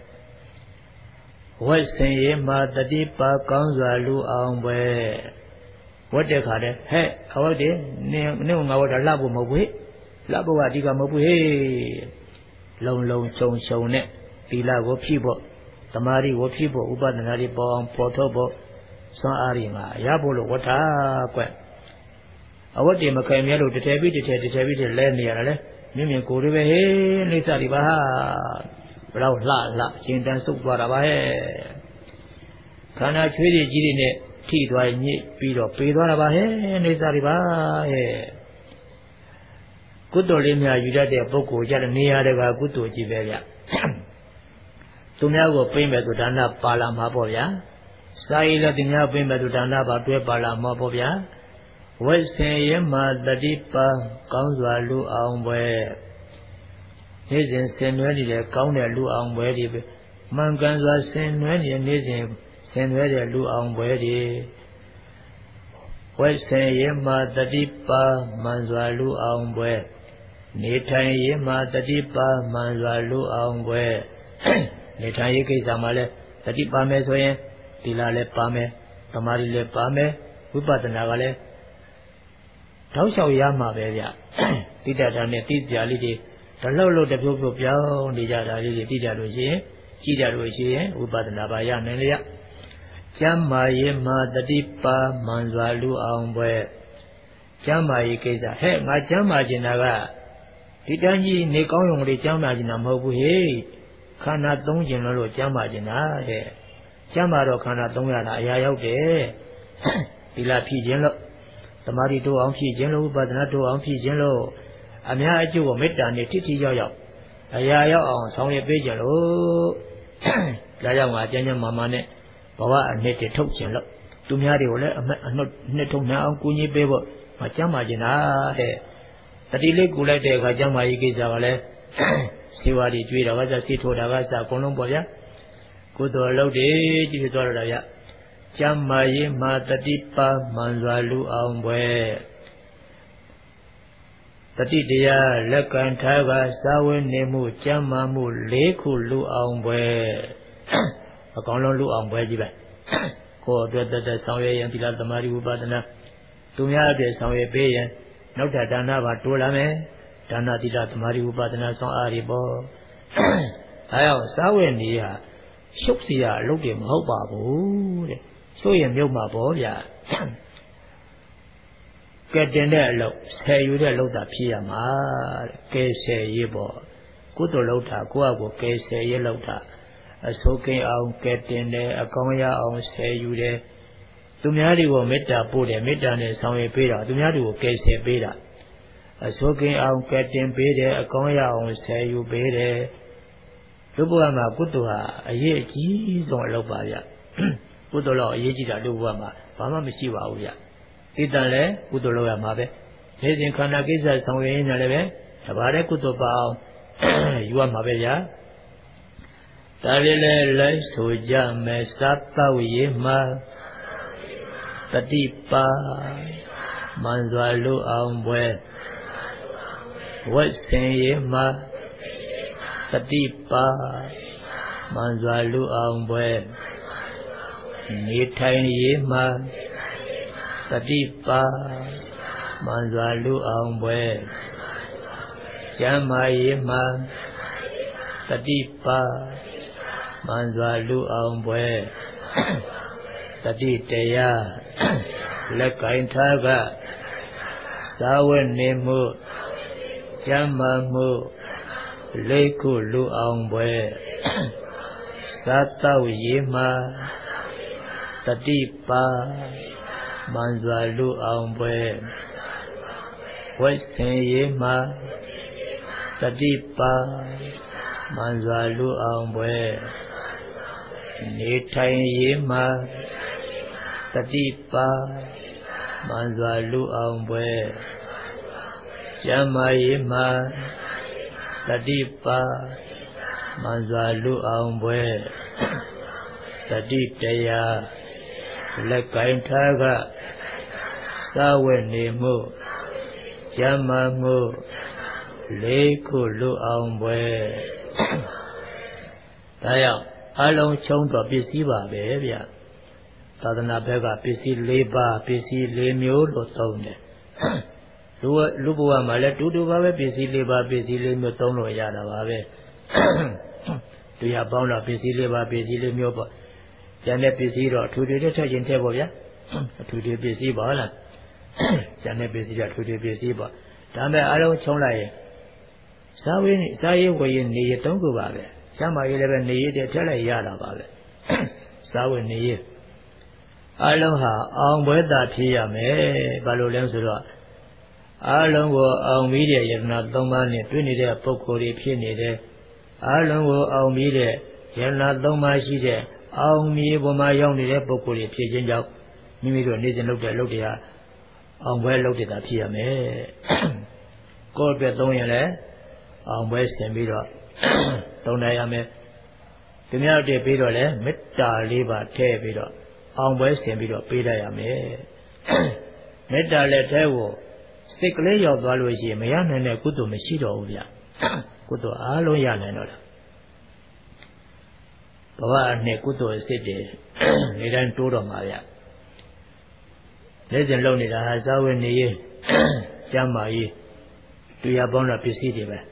ဝတ်ဆင်ရေမှာတတိပါကောင်းစွာလူအောင်ပွဲဝတ်တဲ့ခါတည်းဟဲ့အဝတ်တယ်နင်းငါဝတ်တာလှဖို့မဟုတ်ဘူးလှဖို့ကအဓိကမဟုတ်ဘူးဟေးလုံလုံချုံချုံနဲ့သီလကိုဖြည့်ဖို့သမာဓိကိုဖြည့်ဖို့ဥပဒနာတွေပေါ်အောင်ပေါ်ထုတ်ဖို့စွမ်းအားတွေမှာရဖို့လို့ဝတ်တာကွအဝတ်တွေမခိုင်မြဲလို့တစ်ထည်ပြီးတစ်ထည်လဲနေရတာလေမြင်မြင်ကိုယ်တွေပဲဟေးလိစ္ဆာတွေပါဟာဘယ်တော့လှအချင်းတန်းစုပ်သွားတာပါဟဲ့ခန္ဓာချွေးတွေကြီးတွေနဲ့ထိသွားညစ်ပြီးတော့ပေသွားတာပါဟဲ့လိစ္ဆာတွေပါဟဲ့ကုသိုလ်လေးများယူတတ်တဲ့ပုဂ္ဂိုလ်ကြတဲ့နေရာတကာကုသိုလ်ကြီးပဲဗျသူများကိုပြိမ့်မဲ့သူဒါနပါလာမှာပေါ့ဗျာစာရည်လည်းသူများပြိမ့်မဲ့သူဒါနပါတွဲပါလာမှာပေါ့ဗျာဝိဆင်ရမတတိပါကောင်းစွာလူအောင်ပွဲနေ့စဉ်ဆင်နွှဲနေတဲ့ကောင်းတဲ့လူအောင်ပွဲတွေပဲမှန်ကန်စွာဆင်နွှဲနေတဲ့နေ့စဉ်ဆင်နွှဲတဲ့လူအောင်ပွဲတွေဝိဆင်ရမတတိပါမှန်စွာလူအောင်ပွဲနေထိုင်ရေးမှာတတိပါမှန်စွာလူအောင်ပွဲနေထိုင်ရေးကိစ္စမှာလဲတတိပါမယ်ဆိုရင်သီလလည်းပါမယ်သမာဓိလည်းပါမယ်ဝိပဿနာကလည်းတောက်လျှောက်ရမှာပဲဗျတိတ္တတာနဲ့တိကြလေးတွေတလှုပ်လှုပ်တပြုတ်ပြုတ်ပြောင်းနေကြတာလေးတွေသိကြလို့ရှိရင်ကြည့်ကြလို့ရှိရင်ဝိပဿနာပါရနိုင်လေရကျမ်းမာရေးမှာတတိပါမှန်စွာလူအောင်ပွဲကျမ်းမာရေးကိစ္စဟဲ့ငါကျမ်းမာခြင်းတာကဒီတန်းကြီးနေကောင်းရုံလေးကျမ်းမာခြင်းတာမဟုတ်ဘူးဟေ့ခန္ဓာသုံးခြင်းလို့ကျမ်းမာခြင်းတာတဲ့ကျမ်းမာတော့ခန္ဓာသုံးရတာအရာရောက်တယ်သီလဖြည့်ခြင်းလို့သမာဓိတိုးအောင်ဖြည့်ခြင်းလို့ဝိပဿနာတိုးအောင်ဖြည့်ခြင်းလို့အများအကျိုးကိုမေတ္တာနဲ့ထိထိရောက်ရောက်အရာရောက်အောင်ဆောင်ရွက်ပေးကြလို့ဒါကြောင့်ငါကျမ်းကျမ်းမာမာနဲ့ Bawa net the talk channel. To me, I will not net on now, Kuni Bebo, Machama Jina. That he lay good at the Gajama Igizavale. Siwadi Twitter was a Sito Davasa Colomboya. Good or low day, Dora. Jamaye Matatipa Manzalu Amwe. Tatidia Lekantaga Sawen Nemu Jamamu Lekulu Amwe. A colon lu Amwe. Ko the Sawe and Tila Mari Ubadana. Tumia de Sawe Bay, not that Dana Batulame, Dana Tila Mari Ubadana San Aribo. I have Sawe Nia, Shuksia, look him, Hobabu. So you know my boy, get in there, look, say you there, look that Piama, Kese Yebo, good lota, go, Kese Yelota, a soaking out, get in there, a conya on, say you there. To me, I will meet that put a midnight and some beta, to me, I will Kese beta. A soaking out, get in beta, a conya on, say you beta. Lubuama, good to her, a year, geez, on Lobaya. Udolo Yejida Luwama, Mama Mishiwa Uya. Idale, Udolo Mabe. His in Kanagisa, somewhere in a leve, Tabare Kutoba, you are Mabeya. Talile, Soja, Mesapa, Uyema, Tatipa, Manzalu Amwe. What say Yema, Tatipa, Manzalu Amwe. Nitain Yema Tatipa Manzalu Amwe Jama Yema Tatipa Manzalu Amwe Tatitaya Lekaintaga Sawen Nemu Jama Mu Leku Lu Amwe Sataw Yema Tatipa Manzalu Amwe Western Yema Tatipa Manzalu Amwe Nitain Yema Tatipa Manzalu Amwe Jama Yema Tatipa Manzalu Amwe Tatitaya Lekaintaga Sawen Nemu Jamamu Lekulu Amwe Taya Along Chonto Pisiba Bebia Tadana Bega Pisi Leba Pisi Lemio Lotone Lubua Male Tuduba Pisi Leba Pisi Lemio Tono Yada Babe Do you have bound up Pisi Leba Pisi Lemio Janet Pisi or to the touching table, yeah? To the Pisi Bala Janet Pisi to the Pisi Bala Tambe Alo Chonlai Sawin Saye way in the Tongo Babe Sama 11 near tell a yada Babe Sawin near Aloha on weather Tia me Balolensura Along on media yet not Domani Trinidad Pocori Pinide Along on media yet not Domashi there Ông mi bố mai ông đi đấy bố cô đi phía trên dọc, mi rồi đi trên lúc đấy à, ông quay lúc đấy ta phía mẹ, có biết đông như thế, ông quay xem bị rồi, đông này à mẹ, tụi mình đi bị rồi đấy, mít trà li bà thế bị rồi, ông quay xem bị rồi bị đây à mẹ, mít trà lệ thế vô, xích lấy giọt vào luôn gì, mẹ anh này cứ tụi mình xí đồ vậy, cứ tụi alo ya này rồi. Bawa ne kuto sede nidan turo maya lezen lo ni da sawe ni ye chama yi tu ya bong la pisi de ba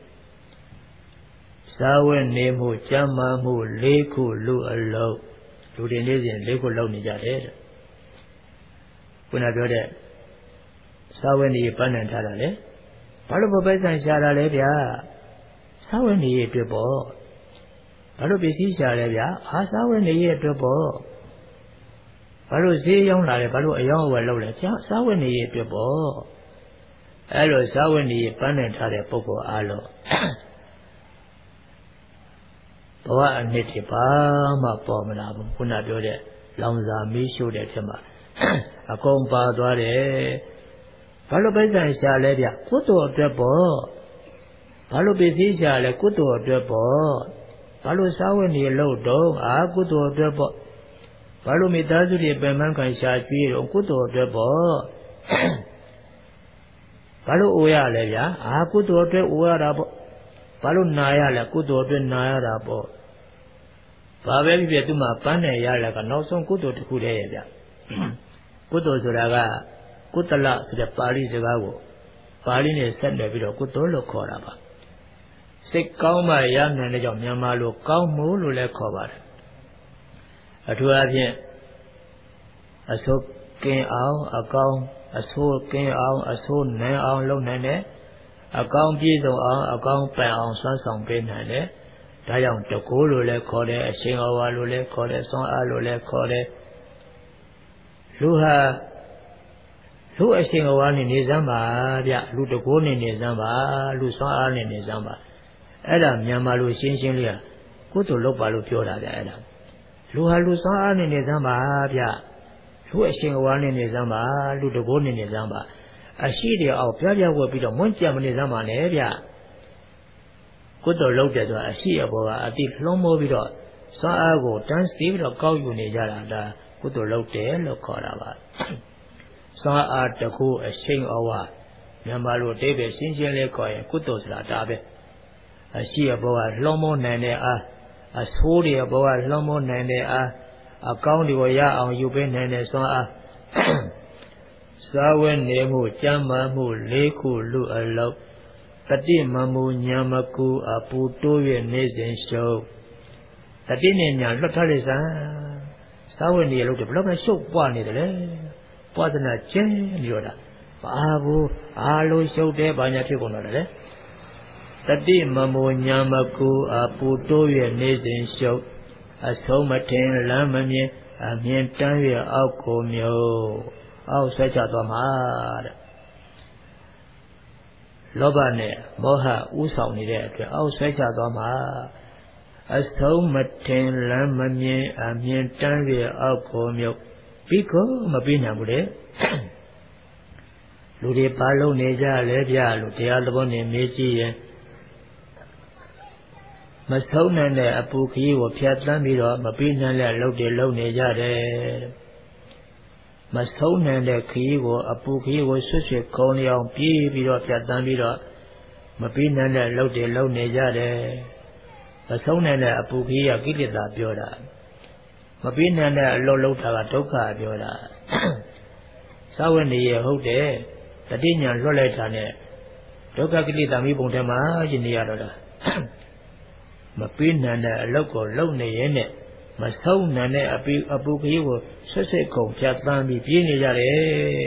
sawe ne mu chama mu le khu lu alo lu de lezen le khu lo ni ja de kunaပြောတဲ့sawe ni pan nan tha da le ba lo bo bai san sha da le bya sawe ni ye atwet poဘာလို့ပစ္စည်းရှာလဲဗျာအာစာဝတ်နေရဲ့အတွက်ပေါ့ဘာလို့ဈေးရောက်လာလဲဘာလို့အယောင်းအဝယ်လုပ်လဲစာဝတ်နေရဲ့အတွက်ပေါ့အဲ့လိုစာဝတ်နေပန်းနိုင်ထားတဲ့ပုဂ္ဂိုလ်အားလုံးဘဝအနှစ်တွေဘာမှပေါ်မလာဘူးခုနပြောတဲ့လောင်စာမီးရှို့တဲ့ထက်မှာအကုန်ပါသွားတယ်ဘာလို့ပိဿံရှာလဲဗျကုသိုလ်အတွက်ပေါ့ဘာလို့ပစ္စည်းရှာလဲကုသိုလ်အတွက်ပေါ့ဘာလို့စာဝတ်နေလို့တော့ကုသိုလ်အတွက်ပေါ့ဘာလို့မိသားစုတွေပင်ပန်းခံရှာကြွေးတော့ကုသိုလ်အတွက်ပေါ့ဘာလို့အိုရလဲဗျာကုသိုလ်အတွက်အိုရတာပေါ့ဘာလို့နာရလဲကုသိုလ်အတွက်နာရတာပေါ့ဘာပဲဖြစ်ဖြစ်သူ့မှာပန်းတယ်ရလဲကနောက်ဆုံးကုသိုလ်တစ်ခုတည်းရဲ့ဗျကုသိုလ်ဆိုတာကကုသလဆိုတဲ့ပါဠိစကားကိုပါဠိနဲ့ဆက်တယ်ပြီးတော့ကုသိုလ်လို့ခေါ်တာပါစိတ်ကောင်းမှရနိုင်တဲ့ကြောင့်မြန်မာလိုကောင်းမှုလို့လည်းခေါ်ပါတယ်အထူးအားဖြင့်အစိုးကင်းအောင်အကောင်းအဆိုးကင်းအောင်အဆိုးနိုင်အောင်လုပ်နိုင်တယ်အကောင်းပြည့်စုံအောင်အကောင်းပန်အောင်စွမ်းဆောင်ပေးနိုင်တယ်ဒါကြောင့်တကူလို့လည်းခေါ်တယ်အရှင်ဩဝါလို့လည်းခေါ်တယ်စွမ်းအားလို့လည်းခေါ်တယ်လူဟာလူအရှင်ဩဝါနဲ့နေစမ်းပါဗျလူတကူနဲ့နေစမ်းပါလူစွမ်းအားနဲ့နေစမ်းပါအဲ့ဒါမြန်မာလိုရှင်းရှင်းလေးကကုသိုလ်လုပ်ပါလို့ပြောတာဗျအဲ့ဒါလူဟာလူစွမ်းအားနဲ့နေစမ်းပါဗျလူအရှင်ဩဝါနဲ့နေစမ်းပါလူတကူနဲ့နေစမ်းပါအရှိတွေအောက်ပြပြဝက်ပြီးတော့မွန်းကြံမနေစမ်းပါနဲ့ဗျကုသိုလ်လုပ်တယ်ဆိုတာအရှိအပေါ်ကအတိလွှမ်းမိုးပြီးတော့စွမ်းအားကိုတန်းစီပြီးတော့ကောက်ယူနေကြတာဒါကုသိုလ်လုပ်တယ်လို့ခေါ်တာပါစွမ်းအားတကူအရှင်ဩဝါမြန်မာလိုအဓိပ္ပာယ်ရှင်းရှင်းလေးခေါ်ရင်ကုသိုလ်ဆိုတာဒါပဲအရှိအပေါ်ကလွှမ်းမိုးနိုင်တဲ့အားအဆိုးတွေအပေါ်ကလွှမ်းမိုးနိုင်တဲ့အားအကောင်းတွေကိုရအောင်ယူပေးနိုင်တဲ့စွမ်းအားစာဝတ်နေမှုကျမ်းမာမှုလေးခုလူအလုပ်တတိမမူညာမကူအပူတိုး၍နေစဉ်ရှုပ်တတိနဲ့ညာလွတ်ထားလိုက်စမ်းစာဝတ်နေလို့ဘယ်တော့မှရှုပ်ပွားနေတယ်လေပွားသနာကျင်းနေတော့တာဘာဘူးအားလုံးရှုပ်တယ်ဘာညာဖြစ်ကုန်တော့တယ်တတိမမူညာမကူအပူတိုး၍နေစဉ်ရှုပ်အဆုံးမထင်လမ်းမမြင်အမြင်တမ်း၍အောက်ကိုမျိုးအောက်ဆွဲချသွားမှာတဲ့လောဘနဲ့မောဟဥဆောင်နေတဲ့အတွက်အောက်ဆွဲချသွားမှာအဆုံးမထင်လမ်းမမြင်အမြင်တမ်း၍အောက်ကိုမျိုးပြီးကိုမပြီးနိုင်ဘူးလေလူတွေပါလုံးနေကြလဲဗျလို့တရားသဘောနဲ့မေးကြည့်ရင်မဆုံးနိုင်တဲ့အပူခရီးကိုဖြတ်သန်းပြီးတော့မပြီးနိုင်တဲ့လုပ်တွေလုပ်နေကြတယ်မဆုံးနိုင်တဲ့ခရီးကိုအပူခရီးကိုဆွတ်ဆွတ်ကုံလျောင်ပြေးပြီးတော့ဖြတ်သန်းပြီးတော့မပြီးနိုင်တဲ့လုပ်တွေလုပ်နေကြတယ်မဆုံးနိုင်တဲ့အပူခရီးကကိလေသာပြောတာမပြီးနိုင်တဲ့အလုပ်လုပ်တာကဒုက္ခပြောတာသာဝတ္တိရဟုတ်တယ်တတိညာလွတ်လိုက်တာနဲ့ဒုက္ခကိလေသာမိပုံထဲမှာရှင်နေရတော့တာမပြီးနိုင်တဲ့အလုပ်ကိုလုပ်နေရင်နဲ့မဆုံးနိုင်တဲ့အပူခရီးကိုဆွတ်ဆွတ်ကုန်ဖြတ်သန်းပြီးပြေးနေကြတယ်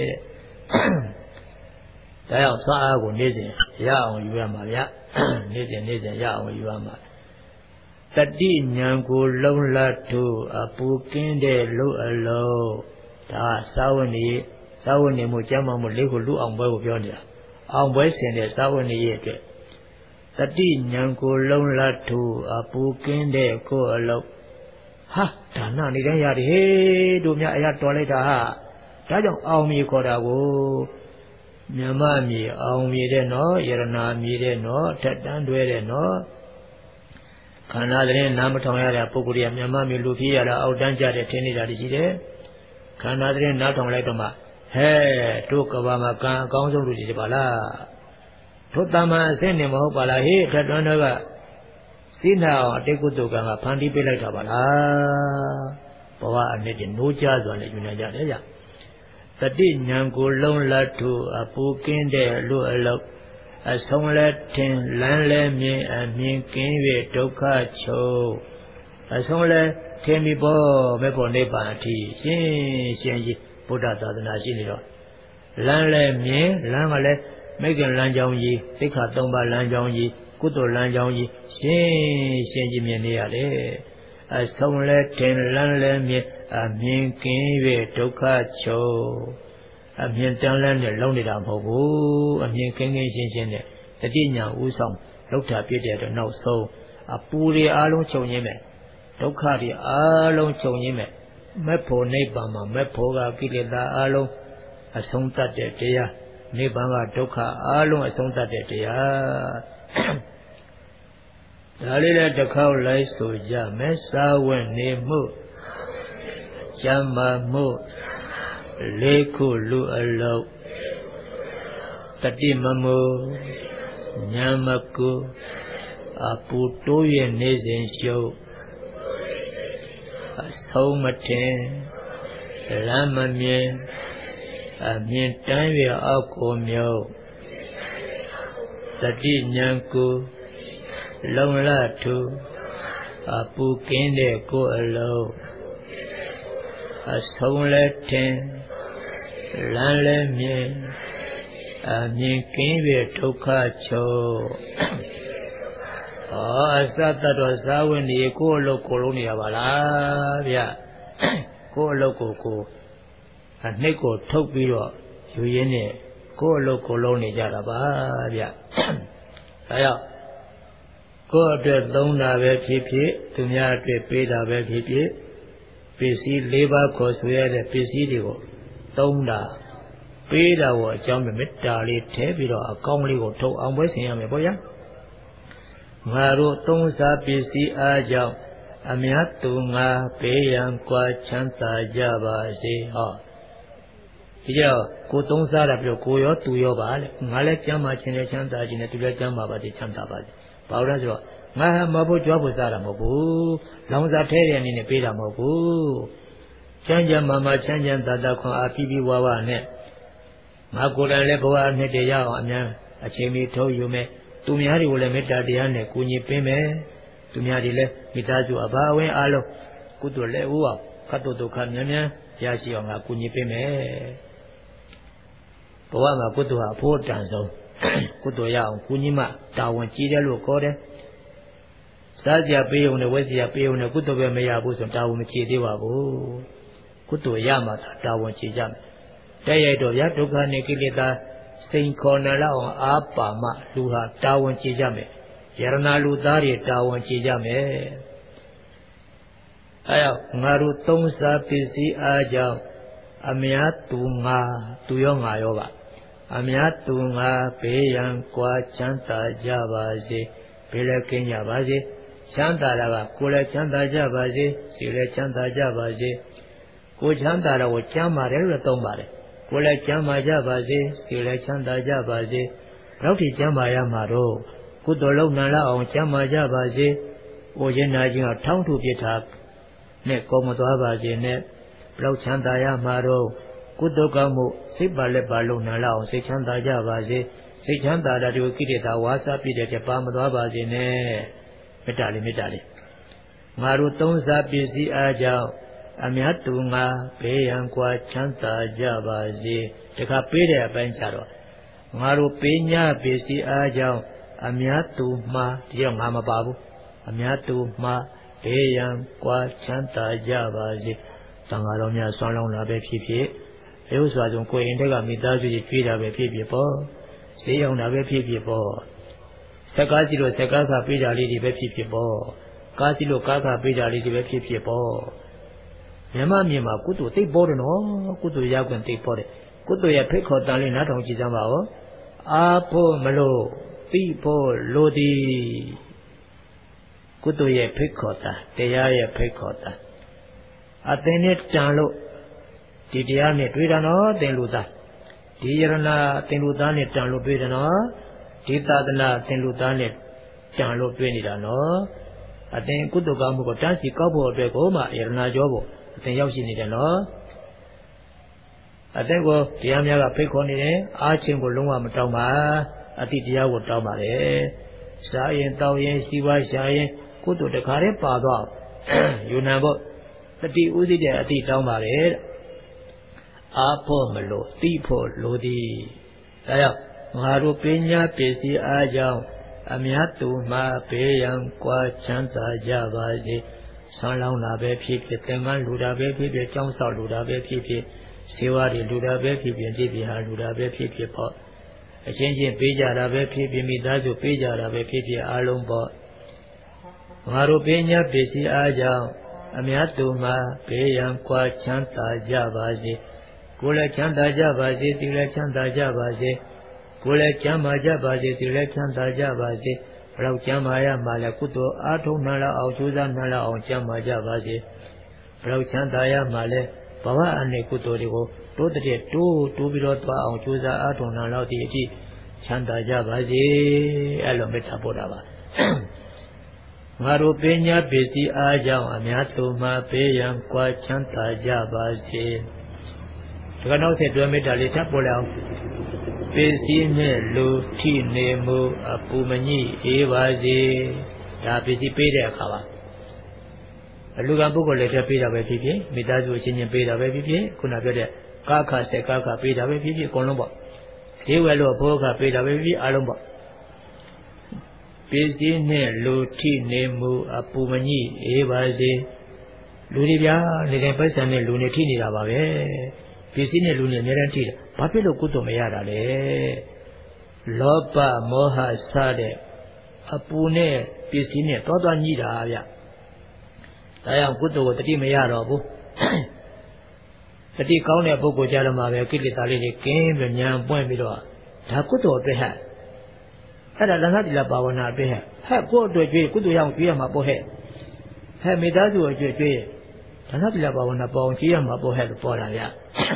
တဲ့ဒါကြောင့်သွားအားကိုနေ့စဉ်ရအောင်ယူရမှာဗျနေ့စဉ်ရအောင်ယူရမှာတတိညာကိုလုံလတ်သူအပူကင်းတဲ့လူအလုံးဒါသာဝနေမှုကျမ်းမာမှုလေးကိုလူအောင်ပွဲကိုပြောနေတာအောင်ပွဲဆင်တဲ့သာဝနေရဲ့အတွက်တတိညာကိုလုံလတ်သူအပူကင်းတဲ့ကိုအလုံးဟာဒါနနေတိုင်းရတယ်ဟေးတို့များအရာတော်လိုက်တာဟာဒါကြောင့်အောင်မြေခေါ်တာကိုမြမမြေအောင်မြေတဲ့နော်ယရနာမြေတဲ့နော်ထက်တန်းတွဲတဲ့နော်ခန္ဓာသတင်းနားမထောင်ရတဲ့ပုဂ္ဂိုလ်ရမြမမြေလူဖြစ်ရတာအောက်တန်းကြတဲ့ထင်းနေတာရှိတယ်ခန္ဓာသတင်းနားထောင်လိုက်တော့မှဟဲတို့ကဘာမှာကံအကောင်းဆုံးလူတွေပါလားတို့တမန်အစင်းနေမဟုတ်ပါလားဟေးထက်တန်းတော့ကစိနာအောင်အတိတ်ကုသိုလ်ကံကဖန်တီးပေးလိုက်တာပါလားဘဝအနှစ်ကြီးနိုးကြစွာနဲ့ယူနေကြတယ်ဗျတတိညာကိုလုံးလတ်သူအပူကင်းတဲ့လူအလုပ်အဆုံးလဲထင်လမ်းလဲမြင်အမြင်ကင်း၍ဒုက္ခချုပ်အဆုံးလဲထင်ပြီးပေါ်မဲ့ပေါ်နိဗ္ဗာန်အထိရှင်းကြီးဗုဒ္ဓသာသနာရှိနေတော့လမ်းလဲမြင်လမ်းကလည်းမိခင်လမ်းကြောင်းကြီးသိက္ခာ၃ပါးလမ်းကြောင်းကြီးကုသိုလ်လမ်းကြောင်းကြီးရှင်းကြီးမြင်နေရတယ်အဆုံးလဲထင်လမ်းလဲမြင်အမြင်ကင်း၍ဒုက္ခချုပ်အမြင်တန်းလန်းနဲ့လုံးနေတာမဟုတ်ဘူးအမြင်ကင်းရှင်းနဲ့တတိညာဥဆောင်လောက်တာပြည့်တဲ့အတွက်နောက်ဆုံးအပူတွေအားလုံးချုပ်ရင်းမဲ့ဒုက္ခတွေအားလုံးချုပ်ရင်းမဲ့မဲ့ဖို့နိဗ္ဗာန်မှာမဲ့ဖို့ကကိလေသာအလုံးအဆုံးသတ်တဲ့တရားနိဗ္ဗာန်ကဒုက္ခအလုံးအဆုံးသတ်တဲ့တရားဒါလေးလည်းတစ်ခေါက်လိုက်ဆိုကြမယ်စာဝတ်နေမှုကျမ်းမာမှုလေးခုလူအလုံးတတိမမှုဉာဏ်မကုအပူတိုးရနေစဉ်ရှုပ်အဆုံးမထင်လမ်းမမြင်အမြင်တမ်းရအောက်ကိုမြုပ်တတိဉာဏ်ကုလုံလထူအပူကင်းတဲ့ကိုယ်အလုံးအဆုံးလဲထင်လမ်းလဲမြင်အမြင်ကင်းရဒုက္ခချုပ်အစတတ်တော်ဇာဝင်ဒီကိုယ်အလုပ်ကိုလုံးနေရပါလားဗျကိုယ်အလုပ်ကိုအနှိတ်ကိုထုတ်ပြီးတော့ယူရင်းနဲ့ကိုယ်အလုပ်ကိုလုံးနေကြတာပါဗျဒါကြောင့်ကိုယ်အတွက်သုံးတာပဲဖြစ်ဖြစ်သူများအတွက်ပေးတာပဲဖြစ်ဖြစ်ပစ္စည်း၄ပါးခေါ်ဆိုရတဲ့ပစ္စည်းတွေကိုသုံးတာပေးတာကိုအကြောင်းမေတ္တာလေးထည့်ပြီးတော့အကောင်းလေးကိုထုတ်အောင်ပွဲဆင်ရမယ်ပေါ့ဗျာငါတို့သုံးစားပစ္စည်းအားကြောင့်အမြတ်သူငါပေးရန်ကွာချမ်းသာကြပါစေဟောဒီကြောင့်ကိုသုံးစားတာပြောကိုရောသူရောပါလေငါလည်းကျမ်းမာခြင်းနဲ့ချမ်းသာခြင်းနဲ့သူလည်းကျမ်းမာပါစေချမ်းသာပါစေဘာလို့လဲဆိုတော့ငါဟာမဖို့ကြွားဖို့စားတာမဟုတ်ဘူးလောင်စာထဲတဲ့အနေနဲ့ပေးတာမဟုတ်ဘူးချမ်းချမ်းမာချမ်းချမ်းသာသာခွန်အားပြီးပြီးဝါဝနဲ့ငါကိုယ်တိုင်လည်းဘဝအနှစ်တည်းရအောင်အများအချိန်မီထုတ်ယူမယ်သူများတွေကိုလည်းမေတ္တာတရားနဲ့ကူညီပေးမယ်သူများတွေလည်းမိသားစုအပါအဝင်အားလုံးကုသိုလ်လည်းဥအောင်ခတ်တုဒုက္ခမြန်မြန်ရရှိအောင်ငါကူညီပေးမယ်ဘဝမှာကုသိုလ်ဟာအဖို့တန်ဆုံးကုသိုလ်ရအောင်ကူညီမှတာဝန်ကြီးတယ်လို့ခေါ်တယ်စားစရာပေးုံနဲ့ဝတ်စရာပေးုံနဲ့ကုသိုလ်ပဲမရဘူးဆိုတာဝန်မချေသေးပါဘူးကုသိုလ်ရမှတာဝန်ချေကြမယ်တဲ့ရိုက်တော့ဗျာဒုက္ခနဲ့ကိလေသာစိန်ခေါ်နေလောက်အောင်အာပါမလူဟာတာဝန်ချေကြမယ်ယရနာလူသားတွေတာဝန်ချေကြမယ်အဲရောက်ငါတို့သုံးစားပစ္စည်းအားကြောင့်အမြတ်သူငါသူရောငါရောပါအမြတ်သူငါဘေးရန်ကွာချမ်းသာကြပါစေဘေးလည်းကင်းကြပါစေချမ်းသာတာကကိုယ်လည်းချမ်းသာကြပါစေစိတ်လည်းချမ်းသာကြပါစေကိုယ်ချမ်းသာတာကိုချမ်းသာတယ်လို့သုံးပါတယ်ကိုယ်လည်းချမ်းသာကြပါစေစိတ်လည်းချမ်းသာကြပါစေနောက်ထပ်ချမ်းသာရမှာတော့ကုသိုလ်လုံးနာလောက်အောင်ချမ်းသာကြပါစေ။အိုရင်နာခြင်းကထောင်းထုပြထားနဲ့ကောမသွားပါစေနဲ့ဘလောက်ချမ်းသာရမှာတော့ကုသိုလ်ကောင်းမှုစိတ်ပါလက်ပါလုံးနာလောက်အောင်စိတ်ချမ်းသာကြပါစေ။စိတ်ချမ်းသာတာဒီကိရိတာဝါစာပြည့်တဲ့ပါမသွားပါစေနဲ့မေတ္တာလေးငါတို့သုံးစားပစ္စည်းအားကြောင့်အမြတ်သူငါဘေးရန်ကွာချမ်းသာကြပါစေတခါပေးတဲ့အပိုင်းကြတော့ငါတို့ပေးညာပစ္စည်းအားကြောင့်အမြတ်သူမှာဒီတော့ငါမပါဘူးအမြတ်သူမှာဘေးရန်ကွာချမ်းသာကြပါစေတန်ဃာတော်များဆွမ်းလောင်းလာပဲဖြစ်ဖြစ်ဘယ်ဥစွာဆုံးကိုယ်ရင်တက်ကမိသားစုကြီးပြေးတာပဲဖြစ်ဖြစ်ပေါ့ဈေးရောက်တာပဲဖြစ်ဖြစ်ပေါ့စက်ကားစီလို့စက်ကားခပေးတာလေးတွေပဲဖြစ်ဖြစ်ပေါ့ကားစီလို့ကားခပေးတာလေးတွေပဲဖြစ်ဖြစ်ပေါ့မြမမြင်မှာကုသိုလ်သိပ်ပေါ်တယ်နော်ကုသိုလ်ရောက်ခွင့်သိပ်ပေါ်တယ်ကုသိုလ်ရဲ့ဖိတ်ခေါ်တန်လေးနားထောင်ကြည့်စမ်းပါဦးအားဖို့မလို့သိဖို့လိုသည်ကုသိုလ်ရဲ့ဖိတ်ခေါ်တာတရားရဲ့ဖိတ်ခေါ်တာအသင်နဲ့တန်လို့ဒီတရားနဲ့တွေ့တာနော်သင်လူသားဒီယရဏသင်လူသားနဲ့တန်လို့တွေ့တယ်နော်ဒီသာသနာသင်လူသားနဲ့တန်လို့တွေ့နေတာနော်အသင်ကုသိုလ်ကောင်းမှုကိုတန်းစီကောက်ဖို့အတွက်ကိုမှယရဏကျော်ဖို့အသင်ရောက်ရှိနေတယ်နော်အသင်ကိုတရားများကဖိတ်ခေါ်နေတယ်အားချင်းကိုလုံးဝမတောင်းပါအတိတရားကိုတောင်းပါတယ်စားရင်တောင်းရင်ရှိပါရှာရင်ကုသိုလ်တခါတည်းပါတော့ယူနံဖို့တတိဥသိတဲ့အတိတောင်းပါတယ်အားဖို့မလို့သိဖို့လိုသည်ဒါကြောင့်ငါတို့ပညာပစ္စည်းအားကြောင့်အမြတ်သူမှာဘေးရန်ကွာချမ်းသာကြပါစေဆန်းလောင်းတာပဲဖြစ်ဖြစ်သင်္ကန်းလူတာပဲဖြစ်ဖြစ်ကျောင်းဆောက်လူတာပဲဖြစ်ဖြစ်စေဝါတွေလူတာပဲဖြစ်ဖြစ်ဒီပြဟာလူတာပဲဖြစ်ဖြစ်ပေါ့အချင်းချင်းပေးကြတာပဲဖြစ်ဖြစ်မိသားစုပေးကြတာပဲဖြစ်ဖြစ်အားလုံးပေါ့ငါတို့ပညာပစ္စည်းအားကြောင့်အများသူမှာဘေးရန်ကွာချမ်းသာကြပါစေကိုယ်လည်းချမ်းသာကြပါစေသူလည်းချမ်းသာကြပါစေကိုယ်လည်းချမ်းသာကြပါစေသူလည်းချမ်းသာကြပါစေဘလောက်ချမ်းသာရမှာလဲကုသိုလ်အားထုတ်နိုင်လောက်အောင်ကြိုးစားနိုင်လောက်အောင်ချမ်းသာကြပါစေဘလောက်ချမ်းသာရမှာလဲဘဝအနေကုသိုလ်တွေကိုတိုးတဲ့တိုးပြီးတော့သွားအောင်ကြိုးစားအားထုတ်နိုင်လောက်ဒီအထိချမ်းသာကြပါစေအဲ့လိုမေတ္တာပို့တာပါငါတို့ပညာပစ္စည်းအားကြောင့်အများသူမှာဘေးရန်ကွာချမ်းသာကြပါစေဒီကနောက်ဆက်တွဲမေတ္တာလေးထပ်ပို့လိုက်အောင်ပစ္စည်းနဲ့လူထိနေမှုအပူမညိအေးပါစေဒါပစ္စည်းပေးတဲ့အခါပါအလူကပုဂ္ဂိုလ်လည်းထပ်ပေးတာပဲဖြစ်ဖြစ်မိသားစုအချင်းချင်းပေးတာပဲဖြစ်ဖြစ်ခုနပြောတဲ့ကာခစက်ကာခပေးတာပဲဖြစ်ဖြစ်အကုန်လုံးပေါ့ဈေးဝယ်လို့ဘောကပေးတာပဲဖြစ်ဖြစ်အားလုံးပေါ့ပစ္စည်းနဲ့လူထိနေမှုအပူမညိအေးပါစေလူတွေဗျာနေတဲ့ပိုက်ဆံနဲ့လူနဲ့ထိနေတာပါပဲပစ္စည်းနဲ့လူနဲ့အများတန်းထိတယ်ဘာဖြစ်လို့ကုသိုလ်မရတာလဲလောဘမောဟစတဲ့အပူနဲ့ပစ္စည်းနဲ့တောညိတာဗျဒါကြောင့်ကုသိုလ်ကိုတတိမရတော့ဘူးတတိကောင်းတဲ့ပုဂ္ဂိုလ်ကြတော့မှပဲကိလေသာလေးတွေကင်းပြီးဉာဏ်ပွင့်ပြီးတော့ဒါကုသိုလ်အတွက်ဟဲ့အဲ့ဒါလက္ခဏာဘာဝနာအတွက်ဟဲ့ကိုယ့်အတွက်ကြွေးကုသိုလ်ရအောင်ကြွေးရမှာပေါ့ဟဲ့မိသားစုအတွက်ကြွေးဒါနတိလဘာဝနာပေါအောင်ကြွေးရမှာပေါ့ဟဲ့လို့ပေါ်တာဗျဒါ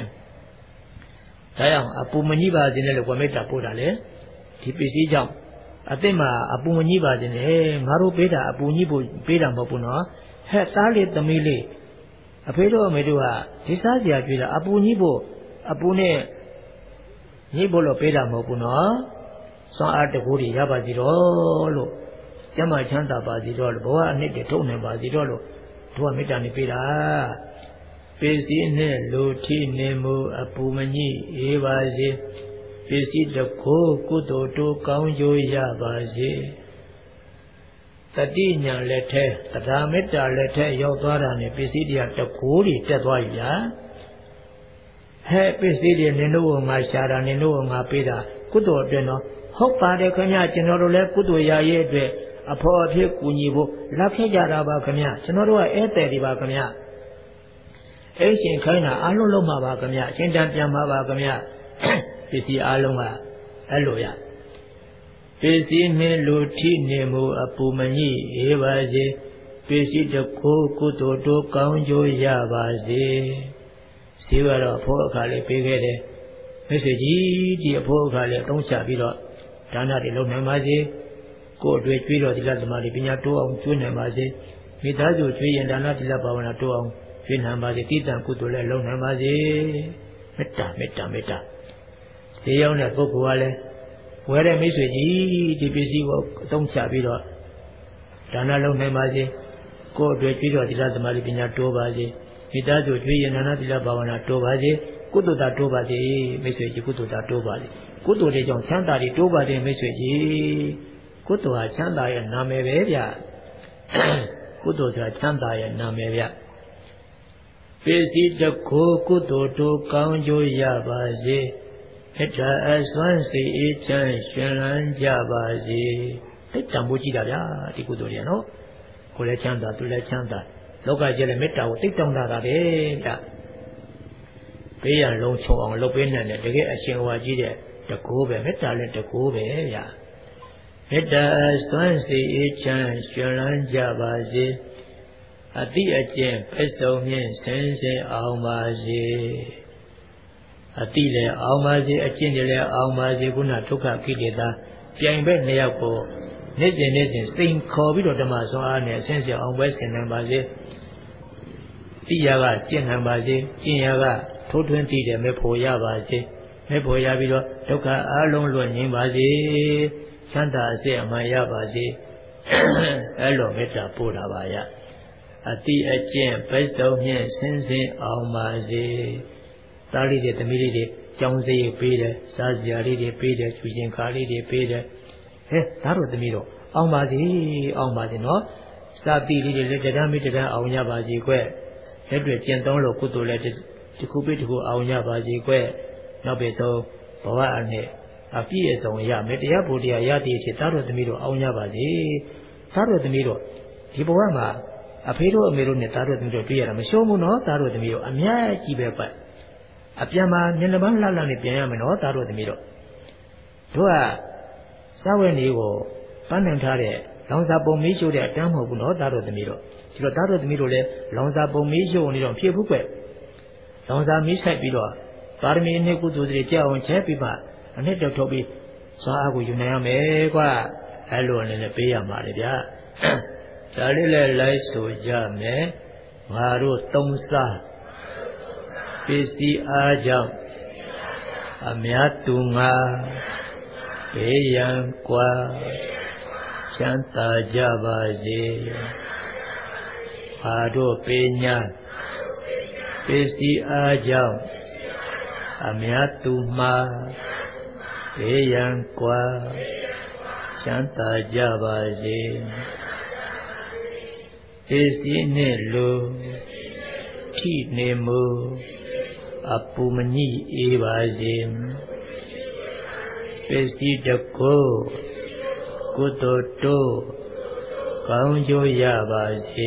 ကြောင့်အပူမညိပါစေနဲ့လို့မေတ္တာပို့တာလေဒီပစ္စည်းကြောင့်အသိမှာအပူမညိပါစေနဲ့ငါတို့ပေးတာအပူညိဖို့ပေးတာမဟုတ်ဘူးနော်ဟဲ့သားလေးသမီးလေးအဖေတို့အမေတို့ကဒီစားစရာကြွေးတာအပူညိဖို့အပူနဲ့ညိဖို့လို့ပေးတာမဟုတ်ဘူးနော်စွမ်းအားတကူတွေရပါစီတော့လို့ကျမ်းမာချမ်းသာပါစီတော့လို့ဘဝအနှစ်တွေထုတ်နိုင်ပါစီတော့လို့တို့ကမေတ္တာနဲ့ပေးတာပစ္စည်းနဲ့လူထိနေမှုအပူမညိအေးပါစေပစ္စည်းတကိုးကုသိုလ်တို့ကောင်းကျိုးရပါစေတတိညာလက်ထဲတရားမေတ္တာလက်ထဲရောက်သွားတာနဲ့ပစ္စည်းတွေကတကိုးတွေတက်သွားပြီဗျာဟဲ့ပစ္စည်းတွေနင်တို့ကငါရှာတာနင်တို့ကငါပေးတာကုသိုလ်အတွက်နော်ဟုတ်ပါတယ်ခင်ဗျကျွန်တော်တို့လည်းကုသိုလ်ရရဲ့အတွက်အဖို့အဖြစ်ကူညီဖို့လက်ခဲ့ကြတာပါခင်ဗျကျွန်တော်တို့ကဧည့်သည်တွေပါခင်ဗျအိမ်ရှင်ခိုင်းတာအားလုံးလုံးမှာပါခင်ဗျအချင်းတန်ပြန်မှာပါခင်ဗျပစ္စည်းအားလုံးကအဲ့လိုရပစ္စည်းနဲ့လူထိနေမှုအပူမညိအေးပါစေပစ္စည်းတကိုးကုသိုလ်တို့ကောင်းကျိုးရပါစေဈေးကတော့အဖို့အခါလေးပေးခဲ့တယ်မိတ်ဆွေကြီးဒီအဖို့အခါလေးအသုံးချပြီးတော့ဒါနတွေလုပ်နိုင်ပါစေကိုယ်အတွေ့ကျွေးတော်သီလသမာဓိပညာတိုးအောင်ကျွေးနိုင်ပါစေမိသားစုကျွေးရင်ဒါနသီလဘာဝနာတိုးအောင်ကျွေးနိုင်ပါစေတိတံကုသိုလ်လည်းလုပ်နိုင်ပါစေမေတ္တာဒီရောက်တဲ့ပုဂ္ဂိုလ်ကလည်းဝယ်တဲ့မိတ်ဆွေကြီးဒီပစ္စည်းကိုအသုံးချပြီးတော့ဒါနလုပ်နိုင်ပါစေကိုယ်အတွေ့ကျွေးတော်သီလသမာဓိပညာတိုးပါစေမိသားစုကျွေးရင်ဒါနသီလဘာဝနာတိုးပါစေကုသိုလ်တာတိုးပါစေမိတ်ဆွေကြီးကုသိုလ်တာတိုးပါစေကုသိုလ်တွေကြောင့်ချမ်းသာတွေတိုးပါစေမိတ်ဆွေကြီးကုသိုလ်ဟာချမ်းသာရဲ့နာမည်ပဲဗျကုသိုလ်ဆိုတာချမ်းသာရဲ့နာမည်ဗျပစ္စည်းတကိုးကုသိုလ်တို့ကောင်းကျိုးရပါစေမေတ္တာအစွမ်းစိတ်အေးချမ်းရှင်လန်းကြပါစေသိတံမိုးကြည့်တာဗျာဒီကုသိုလ်တွေနော်ကိုယ်လည်းချမ်းသာသူလည်းချမ်းသာလောကကြီးလည်းမေတ္တာကိုသိတောင်းတာပဲဗျဘေးရန်လုံးချုံအောင်လုပ်ပေးနိုင်တယ်တကယ်အရှင်ဝါကြီးတဲ့တကိုးပဲမေတ္တာလည်းတကိုးပဲဗျာမေတ္တာစွမ်းစိတ်အေးချမ်းရှင်လန်းကြပါစေအတိအကျင့်ပစ္စုံမြင့်ဆင်းဆင်းအောင်ပါစေအတိလည်းအောင်ပါစေအကျင့်လည်းအောင်ပါစေခုနဒုက္ခကိလေသာပြိုင်ဘက်နှစ်ယောက်ကိုနေ့စဉ်စိန်ခေါ်ပြီးတော့ဓမ္မစွမ်းအားနဲ့ဆင်းဆင်းအောင်ပွဲဆင်နိုင်ပါစေတိရကကျင့်နိုင်ပါစေကျင့်ရကထိုးထွင်းတည်တယ်မေဖို့ရပါစေမေဖို့ရပြီးတော့ဒုက္ခအလုံးလွတ်ငြိမ်းပါစေချမ်းသာအစစ်အမှန်ရပါစေအဲ့လိုမေတ္တာပို့တာပါရအတိအကျင့်ပစ္စုံမြင့်ဆင်းဆင်းအောင်ပါစေသားလေးတွေသမီးလေးတွေကြောင်းစရိတ်ပေးတယ်စားစရာလေးတွေပေးတယ်ချူရှင်ခါလေးတွေပေးတယ်ဟဲ့သားတို့သမီးတို့အောင်ပါစေနော်စာတိလေးတွေလည်းတရားမိတရားအောင်ရပါစေကွလက်တွေကျင့်သုံးလို့ကုသိုလ်လည်းတစ်ခုပြီးတစ်ခုအောင်ရပါစေကွနောက်ပြီးဆုံးဘဝအနဲ့အပြည့်အစုံရမယ်တရားဘုရားရသည့်အဖြစ်သားတော်သမီးတို့အောင်ရပါစေသားတော်သမီးတို့ဒီဘဝမှာအဖေတို့အမေတို့နဲ့သားတို့သမီးတို့တွေ့ရတာမရှုံးဘူးနော်သားတို့သမီးတို့အများကြီးပဲပတ်အပြန်မှာမျက်နှာပန်းလှလှနဲ့ပြန်ရမယ်နော်သားတို့သမီးတို့တို့ကစားဝဲနေကိုပန်းနိုင်ထားတဲ့လောင်စာပုံမီးရှို့တဲ့အတန်းမဟုတ်ဘူးနော်သားတို့သမီးတို့ဒီတော့သားတို့သမီးတို့လည်းလောင်စာပုံမီးရှို့နေတော့ဖြစ်ဘူးကွလောင်စာမီးဆိုင်ပြီးတော့ပါရမီအနှစ်ကုသိုလ်တွေကြောက်အောင်ချက်ပြီးမှအနှစ်တော့ထုတ်ပြီးစွာအားကိုယူနိုင်ရမယ်ကွအဲ့လိုအနေနဲ့ပေးရမှာလေဗျာဒါလေးလည်းလိုက်ဆိုကြမယ်ငါတို့သုံးစားပစ္စည်းအားကြောင့်အများသူငါဘေးရန်ကွာချမ်းသာကြပါစေငါတို့ပညာပစ္စည်းအားကြောင့်အများသူမှာဘေးရန်ကွာချမ်းသာကြပါစေပစ္စည်းနှင့်လူထိနေမှုအပူမညိအေးပါစေပစ္စည်းတကိုကုသိုလ်တို့ကောင်းကျိုးရပါစေ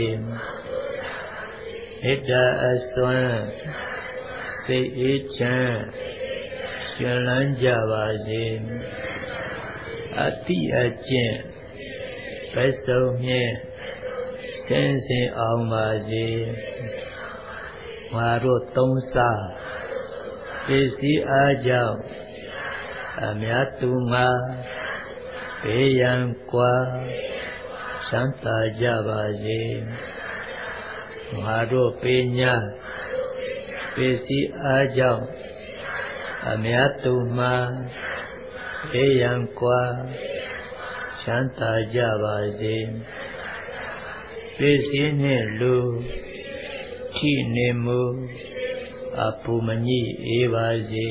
မေတ္တာအစွမ်းစိတ်အေးချမ်းရှင်လန်းကြပါစေအတိအကျင့်ဘက်စုံမြဲစင်စင်အောင်ပါစေငါတို့သုံးစားပစ္စည်းအားကြောင့်အများသူငါဘေးရန်ကွာချမ်းသာကြပါစေငါတို့ပညာပစ္စည်းအားကြောင့်အများသူမှာဘေးရန်ကွာချမ်းသာကြပါစေပစ္စည်းနှင့်လူထိနေမှုအပူမညိအေးပါစေ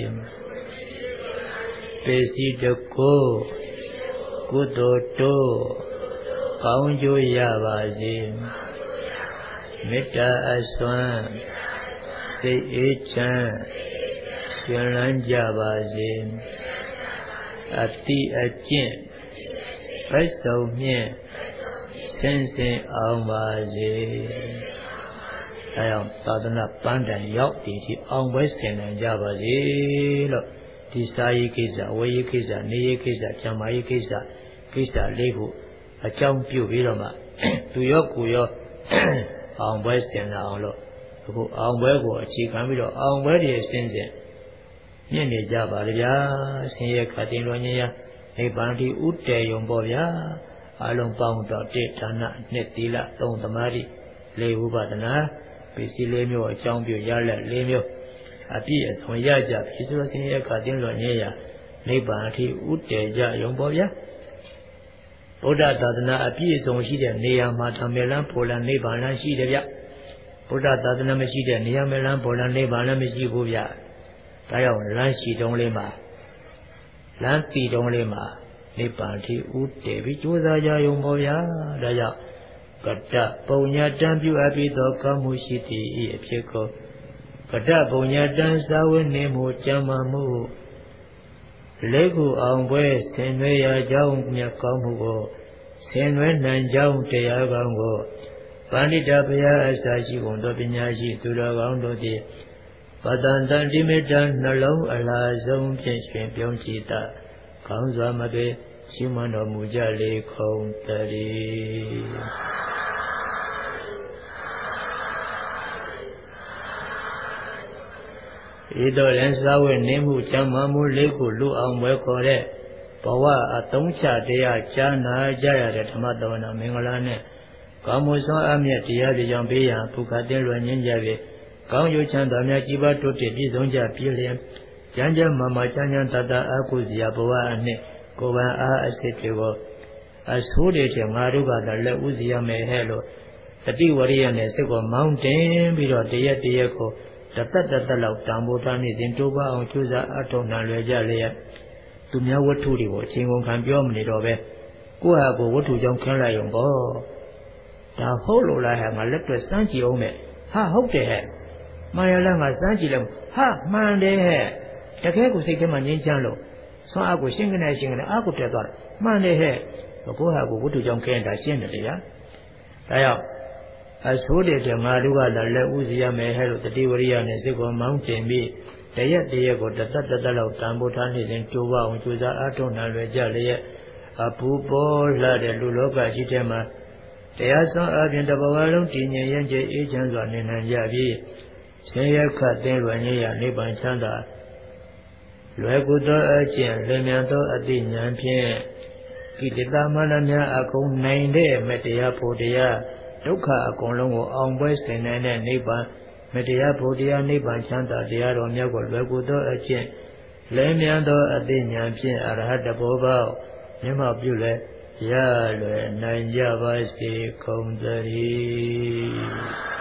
ပစ္စည်းတကိုကုသိုလ်တို့ကောင်းကျိုးရပါစေမေတ္တာအစွမ်းစိတ်အေးချမ်းရှင်လန်းကြပါစေအတိအကျင့်ဘက်စုံမြင့်စင်စင်အောင်ပါစေအဲအောင်သာသနာပန်းတိုင်ရောက်ဒီထိအောင်ပွဲဆင်နိုင်ကြပါစေလို့ဒီစာရေးကိစ္စဝေရေးကိစ္စနေရေးကိစ္စကျမ်းမာရေးကိစ္စလေးခုအကြောင်းပြုပြီးတော့မှသူရောကိုရောအောင်ပွဲဆင်လာအောင်လို့အခုအောင်ပွဲကိုအခြေခံပြီးတော့အောင်ပွဲတွေဆင်မြင့်နေကြပါလေဗျာဆင်းရဲခတ်တင်လွန်ခြင်းရနိဗ္ဗာန်တိဥတည်ယုံပေါ့ဗျာအလုံးပေါင်းတော့တိဌာနနှစ်သီလသုံးသမာဓိလေးဥပဒနာပစ္စည်းလေးမျိုးအကြောင်းပြုရလက်လေးမျိုးအပြည့်အစုံရကြပြီဆိုတော့ဆင်းရဲခတ်တင်လွန်ခြင်းရနိဗ္ဗာန်တိဥတည်ကြယုံပေါ့ဗျာဗုဒ္ဓသာသနာအပြည့်အစုံရှိတဲ့နေရာမှာဓမ္မလန်းဖော်လန်းနိဗ္ဗာန်လန်းရှိတယ်ဗျဗုဒ္ဓသာသနာမရှိတဲ့နေရာမလန်းဖော်လန်းနိဗ္ဗာန်လန်းမရှိဘူးဗျဒါကြောင့်လမ်းရှိတုံးလေးမှာလမ်းတည်တုံးလေးမှာနိဗ္ဗာန်ထိဥတည်ပြီးကြိုးစားကြရုံပေါ့ဗျာဒါကြောင့်ကတ္တပုံညာတံပြုအပ်ပြီးသောကောင်းမှုရှိသည့်အဖြစ်ကိုကတ္တပုံညာတံစာဝတ်နေမှုကြံမှမှုလေးခုအောင်ပွဲဆင်နွှဲရာကြောင့်မြတ်ကောင်းမှုကိုဆင်နွှဲနိုင်ကြောင်းတရားကောင်းကိုပဏိတဘုရားအစရှိကုန်သောပညာရှိသူတော်ကောင်းတို့သည်ပတန်တန်တိမေတ္တာနှလုံးအလားဆုံးဖြင့်ရှင်ပြုံးကြည်တာကောင်းစွာမသွေရှိမတော်မူကြလေခုံတည်းဤသို့လည်းစာဝတ်နေမှုကျမ်းမာမှုလေးခုလူအောင်ပွဲခေါ်တဲ့ဘဝအသုံးချတရားကြားနာကြရတဲ့ဓမ္မတော်နာမင်္ဂလာနဲ့ကောင်းမှုစွမ်းအမြတ်တရားတွေကြောင့်ပေးရန်ဘုခတင်လွယ်ငင်းကြပြီကောင်းကျိုးချမ်းသာများကြီးပါးတိုးတက်ပြည့်စုံကြပြည့်လျင်ကျမ်းကျမ်းမာမာချမ်းချမ်းသာသာအကုစရာဘဝအနှစ်ကိုယ်ပိုင်အားအစစ်တွေကိုအဆိုးတွေထင်ငါတို့ကသာလက်ဥစီရမယ်ဟဲ့လို့တတိဝရိယနဲ့စိတ်ကိုမောင်းတင်ပြီးတော့တရက်ကိုတသက်လောက်တံပိုးထားနေစဉ်တိုးပါအောင်ကျူးစာအထောက်နှံလွယ်ကြလျက်သူများဝတ္ထုတွေကိုအချိန်ကုန်ခံပြောမနေတော့ပဲကိုယ့်ဟာကိုယ်ဝတ္ထုကြောင့်ခင်းလိုက်ရုံပေါ့ဒါဟုတ်လို့လားဟဲ့ငါလက်တွေ့စမ်းကြည့်အောင်မယ်ဟာဟုတ်တယ်ဟဲ့မှန်ရလားငါစမ်းကြည့်လိုက်ဟာမှန်တယ်ဟဲ့တကယ်ကိုစိတ်ထဲမှာငြင်းချမ်းလို့ဆွမ်းအားကိုရှင်းကနေအားကိုတက်သွားတယ်မှန်တယ်ဟဲ့ကိုယ့်ဟာကိုယ်ဝတ္ထုကြောင့်ခင်းတာရှင်းတယ်လေဗျာဒါကြောင့်ဆိုးတဲ့ငါတို့ကလည်းဥစီရမယ်ဟဲ့လို့တတိဝရိယနဲ့စိတ်ကိုမောင်းတင်ပြီးတရက်ကိုတသက်လောက်တန်ဖိုးထားနေစဉ်ကြိုးပအောင်ကြိုးစားအားထုတ်နိုင်လွယ်ကြလျက်အပူပေါ်လှတဲ့လူလောကကြီးထဲမှာတရားစွမ်းအပြင်တဘဝလုံးတည်ငြိမ်ရကြအေးချမ်းစွာနေနိုင်ကြပြီးဆင်းရဲခတ်သိမ်းလွယ်ရနိဗ္ဗာန်ချမ်းသာလွယ်ကူသောအကျင့်လျင်မြန်သောအသိဉာဏ်ဖြင့်ကိလေသာမာနများအကုန်နိုင်တဲ့မတရားဖို့တရားဒုက္ခအကုန်လုံးကိုအောင်ပွဲဆင်နိုင်တဲ့နိဗ္ဗာန်မတရားဖို့တရားနိဗ္ဗာန်ချမ်းသာတရားတော်မြတ်ကိုလွယ်ကူသောအကျင့်လျင်မြန်သောအသိဉာဏ်ဖြင့်အရဟတဘောပေါက်မျက်မှောက်ပြုလဲရလွယ်နိုင်ကြပါစေကုန်သတည်း